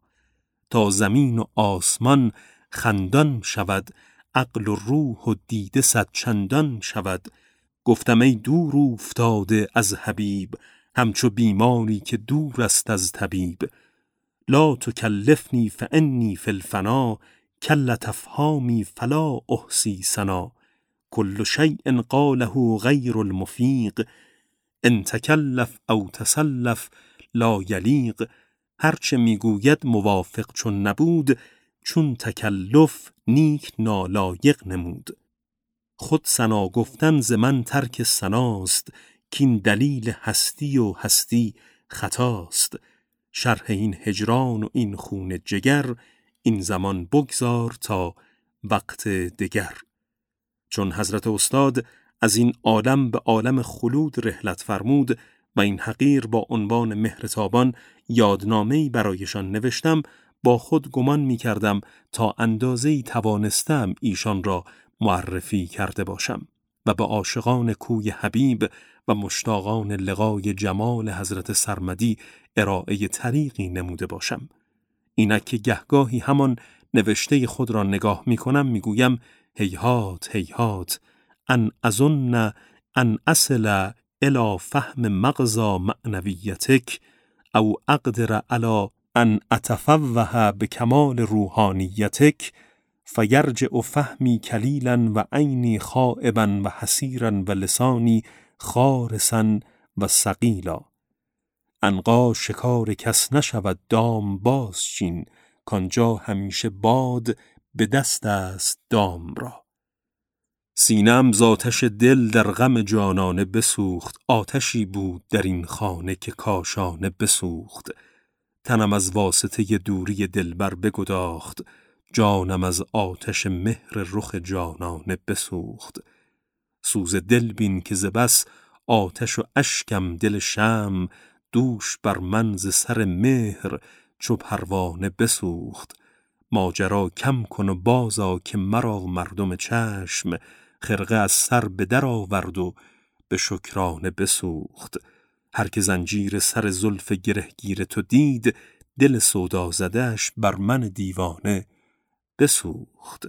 تا زمین و آسمان خندان شود، عقل و روح و دیده صد چندان شود. گفتم ای دور افتاده از حبیب، همچو بیماری که دور است از طبیب. لا تکلفنی فانی فی الفنا، کلت افهامی فلا احصی ثنا. کل شیء قاله غیر المفیق، ان تکلف او تسلف لا یلیق. هرچه میگوید موافق چون نبود، چون تکلف نیک نالایق نمود. خود ثنا گفتن ز من ترک ثناست، کین دلیل هستی و هستی خطاست. شرح این هجران و این خون جگر، این زمان بگذار تا وقت دگر. چون حضرت استاد از این عالم به عالم خلود رحلت فرمود و این حقیر با عنوان مهرتابان یادنامه‌ای برایشان نوشتم، با خود گمان می کردم تا اندازه‌ای توانستم ایشان را معرفی کرده باشم و به عاشقان کوی حبیب و مشتاقان لقای جمال حضرت سرمدی ارائه طریقی نموده باشم. اینک که گهگاهی همان نوشته خود را نگاه می کنم می گویم هیهات هیهات ان اظن ان اصل الی فهم مغزى معنویتک، او اقدر علی ان اتفوه بکمال روحانیتک، فیرجع فهمی کلیلا و عینی خائبا و حسیرا و لسانی خارسا و ثقیلا. عنقا شکار کس نشود دام بازچین، کانجا همیشه باد به دست است دام را. سینه‌ام ز آتش دل در غم جانانه بسوخت، آتشی بود در این خانه که کاشانه بسوخت. تنم از واسطه دوری دلبر بگداخت، جانم از آتش مهر رخ جانانه بسوخت. سوز دل بین که ز بس آتش و اشکم دل شمع، دوش بر من ز سر مهر چو پروانه بسوخت. ماجرا کم کن و بازآ که مرا مردم چشم، خرقه از سر به در آورد و به شکرانه بسوخت. هر که زنجیر سر زلف گرهگیر تو دید، دل سودا زده‌اش بر من دیوانه بسوخت.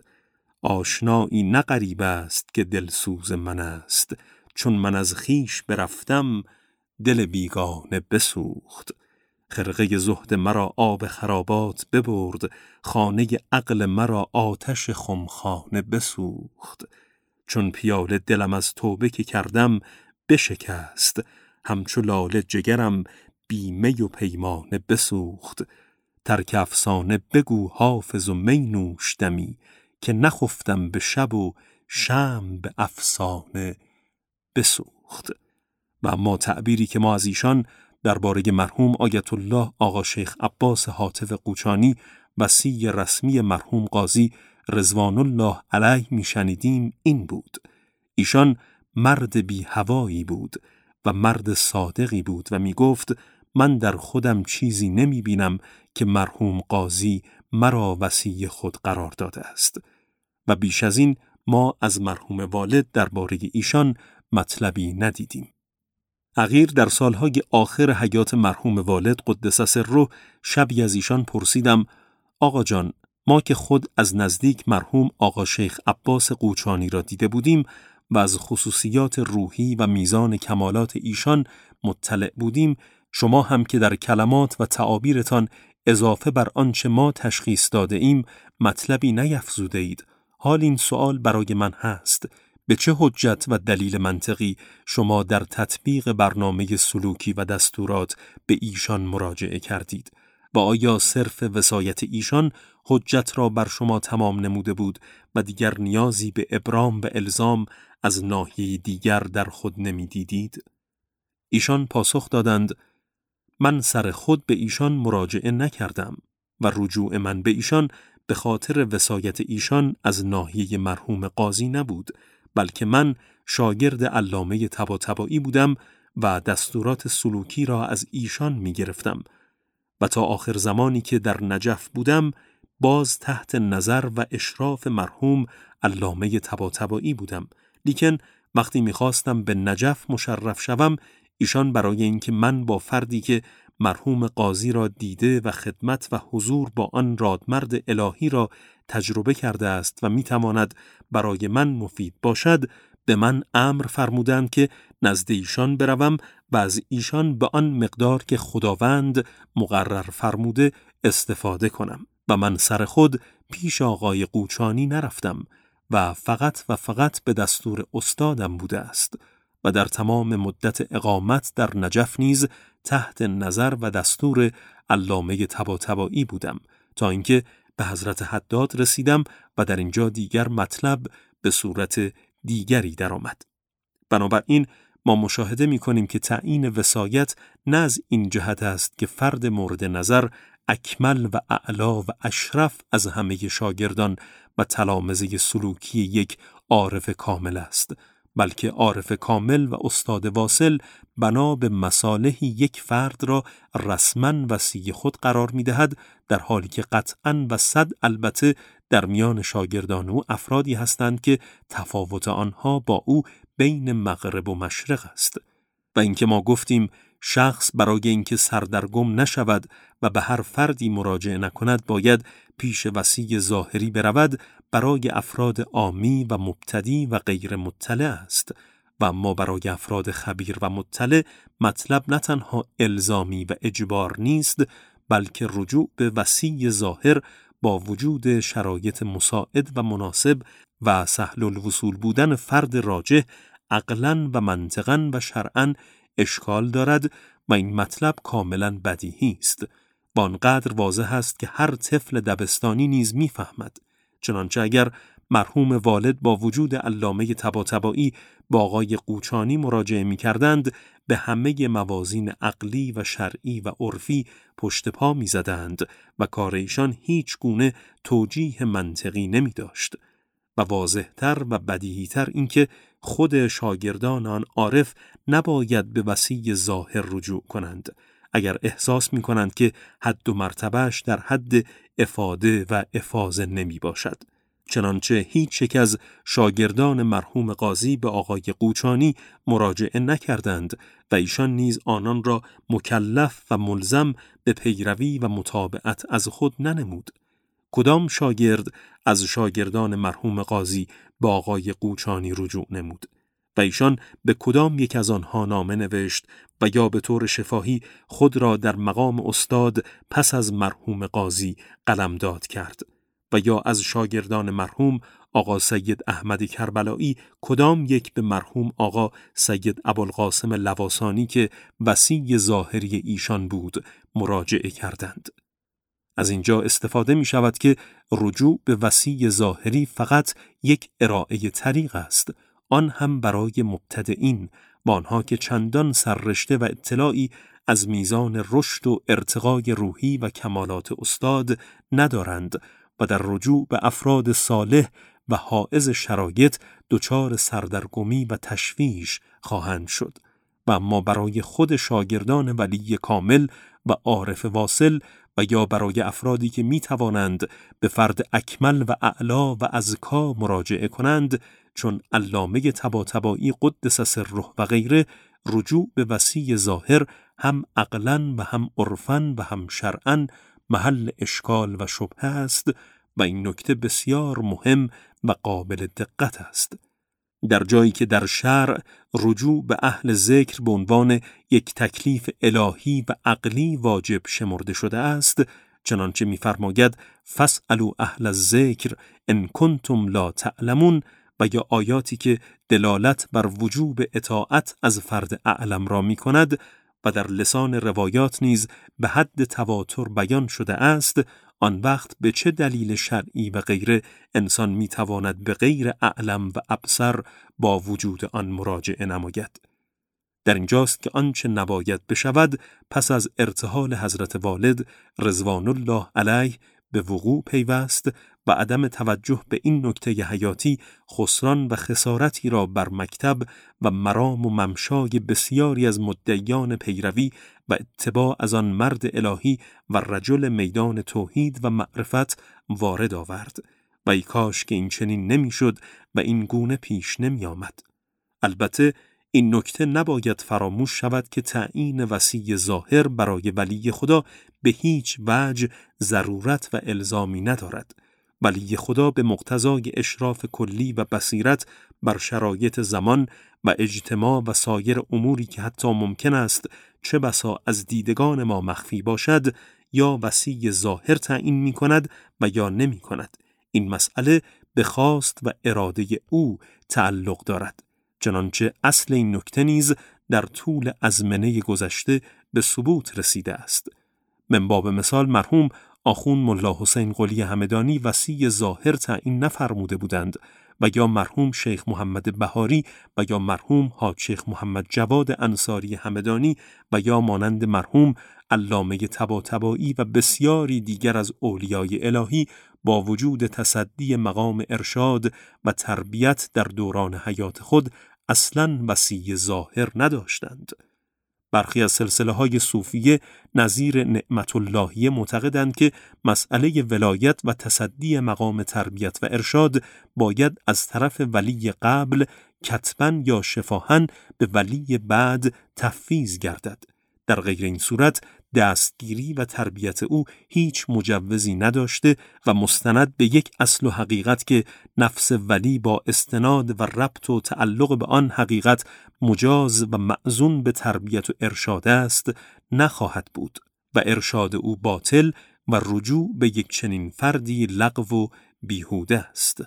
آشنایی نه غریب است که دلسوز من است، چون من از خویش برفتم دل بیگانه بسوخت. خرقه زهد مرا آب خرابات ببرد، خانه عقل مرا آتش خمخانه بسوخت. چون پیاله دلم از توبه که کردم بشکست، همچو لاله جگرم بی می و پیمانه بسوخت. ترک افسانه بگو حافظ و می نوش دمی، که نخفتم به شب و شمع به افسانه بسوخت. و اما تعبیری که ما از ایشان درباره مرحوم آیت الله آقا شیخ عباس هاتف قوچانی، وصی رسمی مرحوم قاضی رضوان الله علیه میشنیدیم این بود: ایشان مرد بی هوایی بود و مرد صادقی بود و می گفت من در خودم چیزی نمی بینم که مرحوم قاضی مرا وصی خود قرار داده است. و بیش از این ما از مرحوم والد درباره ایشان مطلبی ندیدیم. اخیر در سالهای آخر حیات مرحوم والد قدس سره شبی از ایشان پرسیدم: آقا جان، ما که خود از نزدیک مرحوم آقا شیخ عباس قوچانی را دیده بودیم و از خصوصیات روحی و میزان کمالات ایشان مطلع بودیم، شما هم که در کلمات و تعابیرتان اضافه بر آنچه ما تشخیص داده ایم مطلبی نیفزوده اید. حال این سوال برای من هست: به چه حجت و دلیل منطقی شما در تطبیق برنامه سلوکی و دستورات به ایشان مراجعه کردید؟ و آیا صرف وصایت ایشان حجت را بر شما تمام نموده بود و دیگر نیازی به ابرام و الزام از ناحیه دیگر در خود نمی دیدید؟ ایشان پاسخ دادند: من سر خود به ایشان مراجعه نکردم و رجوع من به ایشان به خاطر وصایت ایشان از ناحیه مرحوم قاضی نبود، بلکه من شاگرد علامه طباطبایی بودم و دستورات سلوکی را از ایشان می گرفتم و تا آخر زمانی که در نجف بودم باز تحت نظر و اشراف مرحوم علامه طباطبایی بودم. لیکن وقتی می خواستم به نجف مشرف شوم، ایشان برای اینکه من با فردی که مرحوم قاضی را دیده و خدمت و حضور با آن رادمرد الهی را تجربه کرده است و میتواند برای من مفید باشد، به من امر فرمودند که نزد ایشان بروم و از ایشان به آن مقدار که خداوند مقرر فرموده استفاده کنم. و من سر خود پیش آقای قوچانی نرفتم و فقط به دستور استادم بوده است و در تمام مدت اقامت در نجف نیز تحت نظر و دستور علامه طباطبایی بودم تا اینکه به حضرت حداد رسیدم و در اینجا دیگر مطلب به صورت دیگری درآمد. بنابراین ما مشاهده می‌کنیم که تعیین وصایت نه از این جهت است که فرد مورد نظر اکمل و اعلا و اشرف از همه شاگردان و تلامذه سلوکی یک عارف کامل است، بلکه عارف کامل و استاد واصل بنا به مصالح یک فرد را رسماً وصی خود قرار می‌دهد، در حالی که قطعاً و صد البته در میان شاگردان او افرادی هستند که تفاوت آنها با او بین مغرب و مشرق است. و اینکه ما گفتیم شخص برای اینکه سردرگم نشود و به هر فردی مراجعه نکند باید پیش وصی ظاهری برود، برای افراد عامی و مبتدی و غیر مطلع است. و اما برای افراد خبیر و مطلع مطلب نه تنها الزامی و اجبار نیست، بلکه رجوع به وصی ظاهر با وجود شرایط مساعد و مناسب و سهل الوصول بودن فرد راجح عقلاً و منطقاً و شرعاً اشکال دارد و این مطلب کاملاً بدیهی است. با آنقدر واضح است که هر طفل دبستانی نیز می‌فهمد. چنانچه اگر مرحوم والد با وجود علامه طباطبایی با آقای قوچانی مراجعه می‌کردند، به همه موازین عقلی و شرعی و عرفی پشت پا می‌زدند و کار ایشان هیچ گونه توجیه منطقی نمی‌داشت. و واضح‌تر و بدیهی‌تر اینکه خود شاگردان آن عارف نباید به وصی ظاهر رجوع کنند اگر احساس می‌کنند که حد و مرتبهش در حد افاده و افاضه نمی باشد. چنانچه هیچ یک از شاگردان مرحوم قاضی به آقای قوچانی مراجعه نکردند و ایشان نیز آنان را مکلف و ملزم به پیروی و متابعت از خود ننمود. کدام شاگرد از شاگردان مرحوم قاضی به آقای قوچانی رجوع نمود و ایشان به کدام یک از آنها نامه نوشت و یا به طور شفاهی خود را در مقام استاد پس از مرحوم قاضی قلمداد کرد و یا از شاگردان مرحوم آقا سید احمد کربلایی کدام یک به مرحوم آقا سید ابوالقاسم لواسانی که وصی ظاهری ایشان بود مراجعه کردند. از اینجا استفاده می شود که رجوع به وصی ظاهری فقط یک ارائه طریق است، آن هم برای مبتدئین و آنها که چندان سررشته و اطلاعی از میزان رشد و ارتقای روحی و کمالات استاد ندارند و در رجوع به افراد صالح و حائز شرایط دچار سردرگمی و تشویش خواهند شد. و اما برای خود شاگردان ولی کامل و عارف واصل و یا برای افرادی که می توانند به فرد اکمل و اعلا و ازکا مراجعه کنند، چون علامه طباطبایی قدس سره و غیره، رجوع به وصی ظاهر هم عقلاً و هم عرفاً و هم شرعاً محل اشکال و شبهه است و این نکته بسیار مهم و قابل دقت است. در جایی که در شرع رجوع به اهل ذکر به عنوان یک تکلیف الهی و عقلی واجب شمرده شده است، چنانچه می‌فرماید فاسألوا اهل الذکر ان کنتم لا تعلمون و یا آیاتی که دلالت بر وجوب اطاعت از فرد اعلم را می‌کند و در لسان روایات نیز به حد تواتر بیان شده است، آن وقت به چه دلیل شرعی و غیره انسان میتواند به غیر اعلم و ابصر با وجود آن مراجعه نماید؟ در اینجاست که آنچه نباید بشود پس از ارتحال حضرت والد رضوان الله علیه به وقوع پیوست و عدم توجه به این نکته حیاتی خسران و خسارتی را بر مکتب و مرام و ممشای بسیاری از مدعیان پیروی و اتباع از آن مرد الهی و رجل میدان توحید و معرفت وارد آورد و ای کاش که این چنین نمیشد و این گونه پیش نمی آمد. البته این نکته نباید فراموش شود که تعیین وصی ظاهر برای ولی خدا به هیچ وجه ضرورت و الزامی ندارد. ولی خدا به مقتضای اشراف کلی و بصیرت بر شرایط زمان و اجتماع و سایر اموری که حتی ممکن است چه بسا از دیدگان ما مخفی باشد، یا وصی ظاهر تعیین می کند و یا نمی کند. این مسئله به خواست و اراده او تعلق دارد. چنانچه اصل این نکته نیز در طول ازمنه گذشته به ثبوت رسیده است. من باب مثال مرحوم آخوند ملا حسین قلی همدانی وصی ظاهر تعیین نفرموده بودند و یا مرحوم شیخ محمد بهاری و یا مرحوم حاج شیخ محمد جواد انصاری همدانی و یا مانند مرحوم علامه طباطبایی و بسیاری دیگر از اولیای الهی با وجود تصدی مقام ارشاد و تربیت در دوران حیات خود اصلاً وصی ظاهر نداشتند. برخی از سلسله‌های صوفیه نظیر نعمت اللهیه معتقدند که مسئله ولایت و تصدی مقام تربیت و ارشاد باید از طرف ولی قبل کتباً یا شفاهاً به ولی بعد تفویض گردد. در غیر این صورت دستگیری و تربیت او هیچ مجوزی نداشته و مستند به یک اصل و حقیقت که نفس ولی با استناد و ربط و تعلق به آن حقیقت مجاز و معزون به تربیت و ارشاد است نخواهد بود و ارشاد او باطل و رجوع به یک چنین فردی لغو و بیهوده است.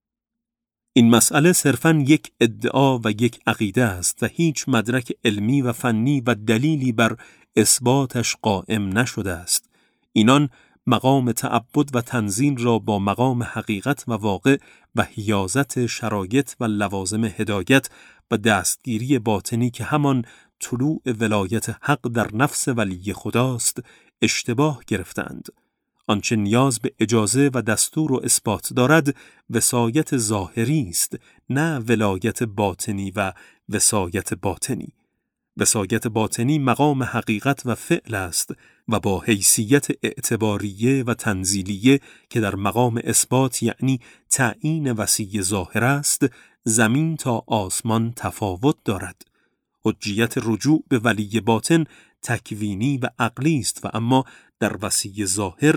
این مسئله صرفاً یک ادعا و یک عقیده است و هیچ مدرک علمی و فنی و دلیلی بر اثباتش قائم نشده است. اینان مقام تعبد و تنزیل را با مقام حقیقت و واقع و حیازت شرایط و لوازم هدایت و دستگیری باطنی که همان طلوع ولایت حق در نفس ولی خداست اشتباه گرفتند. آنچه نیاز به اجازه و دستور و اثبات دارد وصایت ظاهری است، نه ولایت باطنی و وصایت باطنی. وصایت باطنی مقام حقیقت و فعل است و با حیثیت اعتباریه و تنزیلیه که در مقام اثبات یعنی تعیین وصی ظاهر است، زمین تا آسمان تفاوت دارد. حجیت رجوع به ولی باطن تکوینی و عقلی است و اما در وصی ظاهر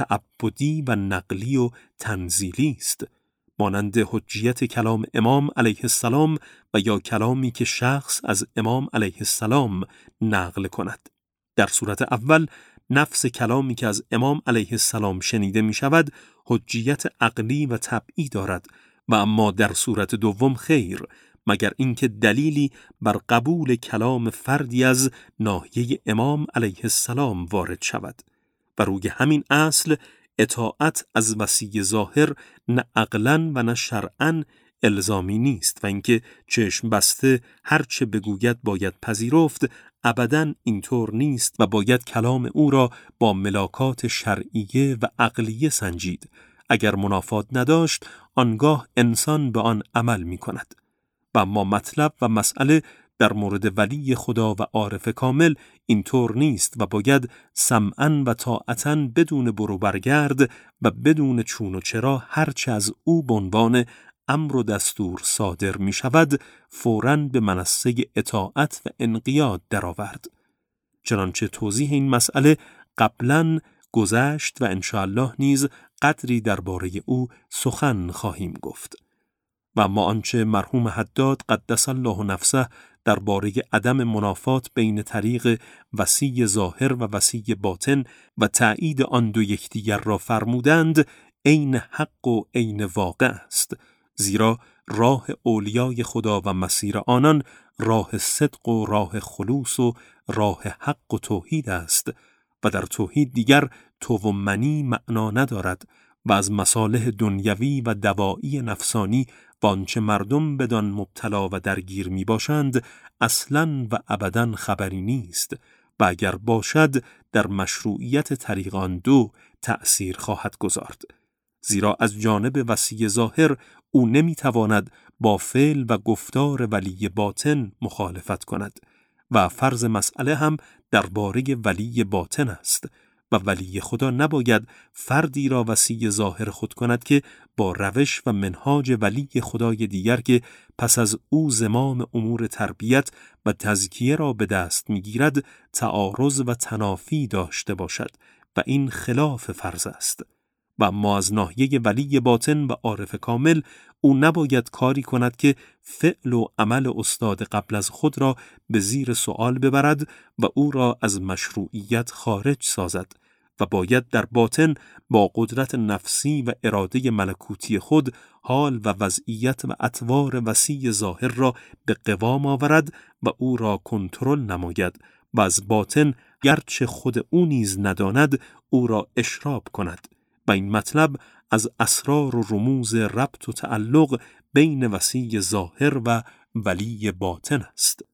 تعبدی و نقلی و تنزیلی است، مانند حجیت کلام امام علیه السلام و یا کلامی که شخص از امام علیه السلام نقل کند. در صورت اول نفس کلامی که از امام علیه السلام شنیده می شود حجیت عقلی و طبعی دارد و اما در صورت دوم خیر، مگر اینکه دلیلی بر قبول کلام فردی از ناحیه امام علیه السلام وارد شود و روی همین اصل اطاعت از وصی ظاهر نه عقلاً و نه شرعاً الزامی نیست و اینکه چشم بسته هر چه بگوید باید پذیرفت ابداً اینطور نیست و باید کلام او را با ملاکات شرعیه و عقلیه سنجید. اگر منافات نداشت آنگاه انسان به آن عمل می کند. و اما مطلب و مسئله در مورد ولی خدا و عارف کامل اینطور نیست و باید سمعاً و طاعتاً بدون برو برگرد و بدون چون و چرا هرچه از او به عنوان امر و دستور صادر می شود فوراً به منصه اطاعت و انقیاد درآورد. چنانچه توضیح این مسئله قبلاً گذشت و انشاءالله نیز قدری درباره او سخن خواهیم گفت. و اما آنچه مرحوم حداد قدس الله نفسه درباره عدم منافات بین طریق وصی ظاهر و وصی باطن و تأیید آن دو یکدیگر را فرمودند عین حق و عین واقع است، زیرا راه اولیای خدا و مسیر آنان راه صدق و راه خلوص و راه حق و توحید است و در توحید دیگر تو و منی معنا ندارد و از مصالح دنیوی و دوایی نفسانی و آنچه مردم بدان مبتلا و درگیر می باشند اصلاً و ابداً خبری نیست و اگر باشد در مشروعیت طریق آن دو تأثیر خواهد گذارد، زیرا از جانب وصی ظاهر او نمی تواند با فعل و گفتار ولی باطن مخالفت کند و فرض مسئله هم درباره ولی باطن است و ولی خدا نباید فردی را وصی ظاهر خود کند که با روش و منهاج ولی خدای دیگر که پس از او زمام امور تربیت و تزکیه را به دست می‌گیرد تعارض و تنافی داشته باشد و این خلاف فرض است. و اما از ناحیه ولی باطن و عارف کامل او نباید کاری کند که فعل و عمل استاد قبل از خود را به زیر سؤال ببرد و او را از مشروعیت خارج سازد و باید در باطن با قدرت نفسی و اراده ملکوتی خود حال و وضعیت و اطوار وصی ظاهر را به قوام آورد و او را کنترل نماید و از باطن گرچه خود او نیز نداند او را اشراب کند و این مطلب از اسرار و رموز ربط و تعلق بین وصی ظاهر و ولی باطن است.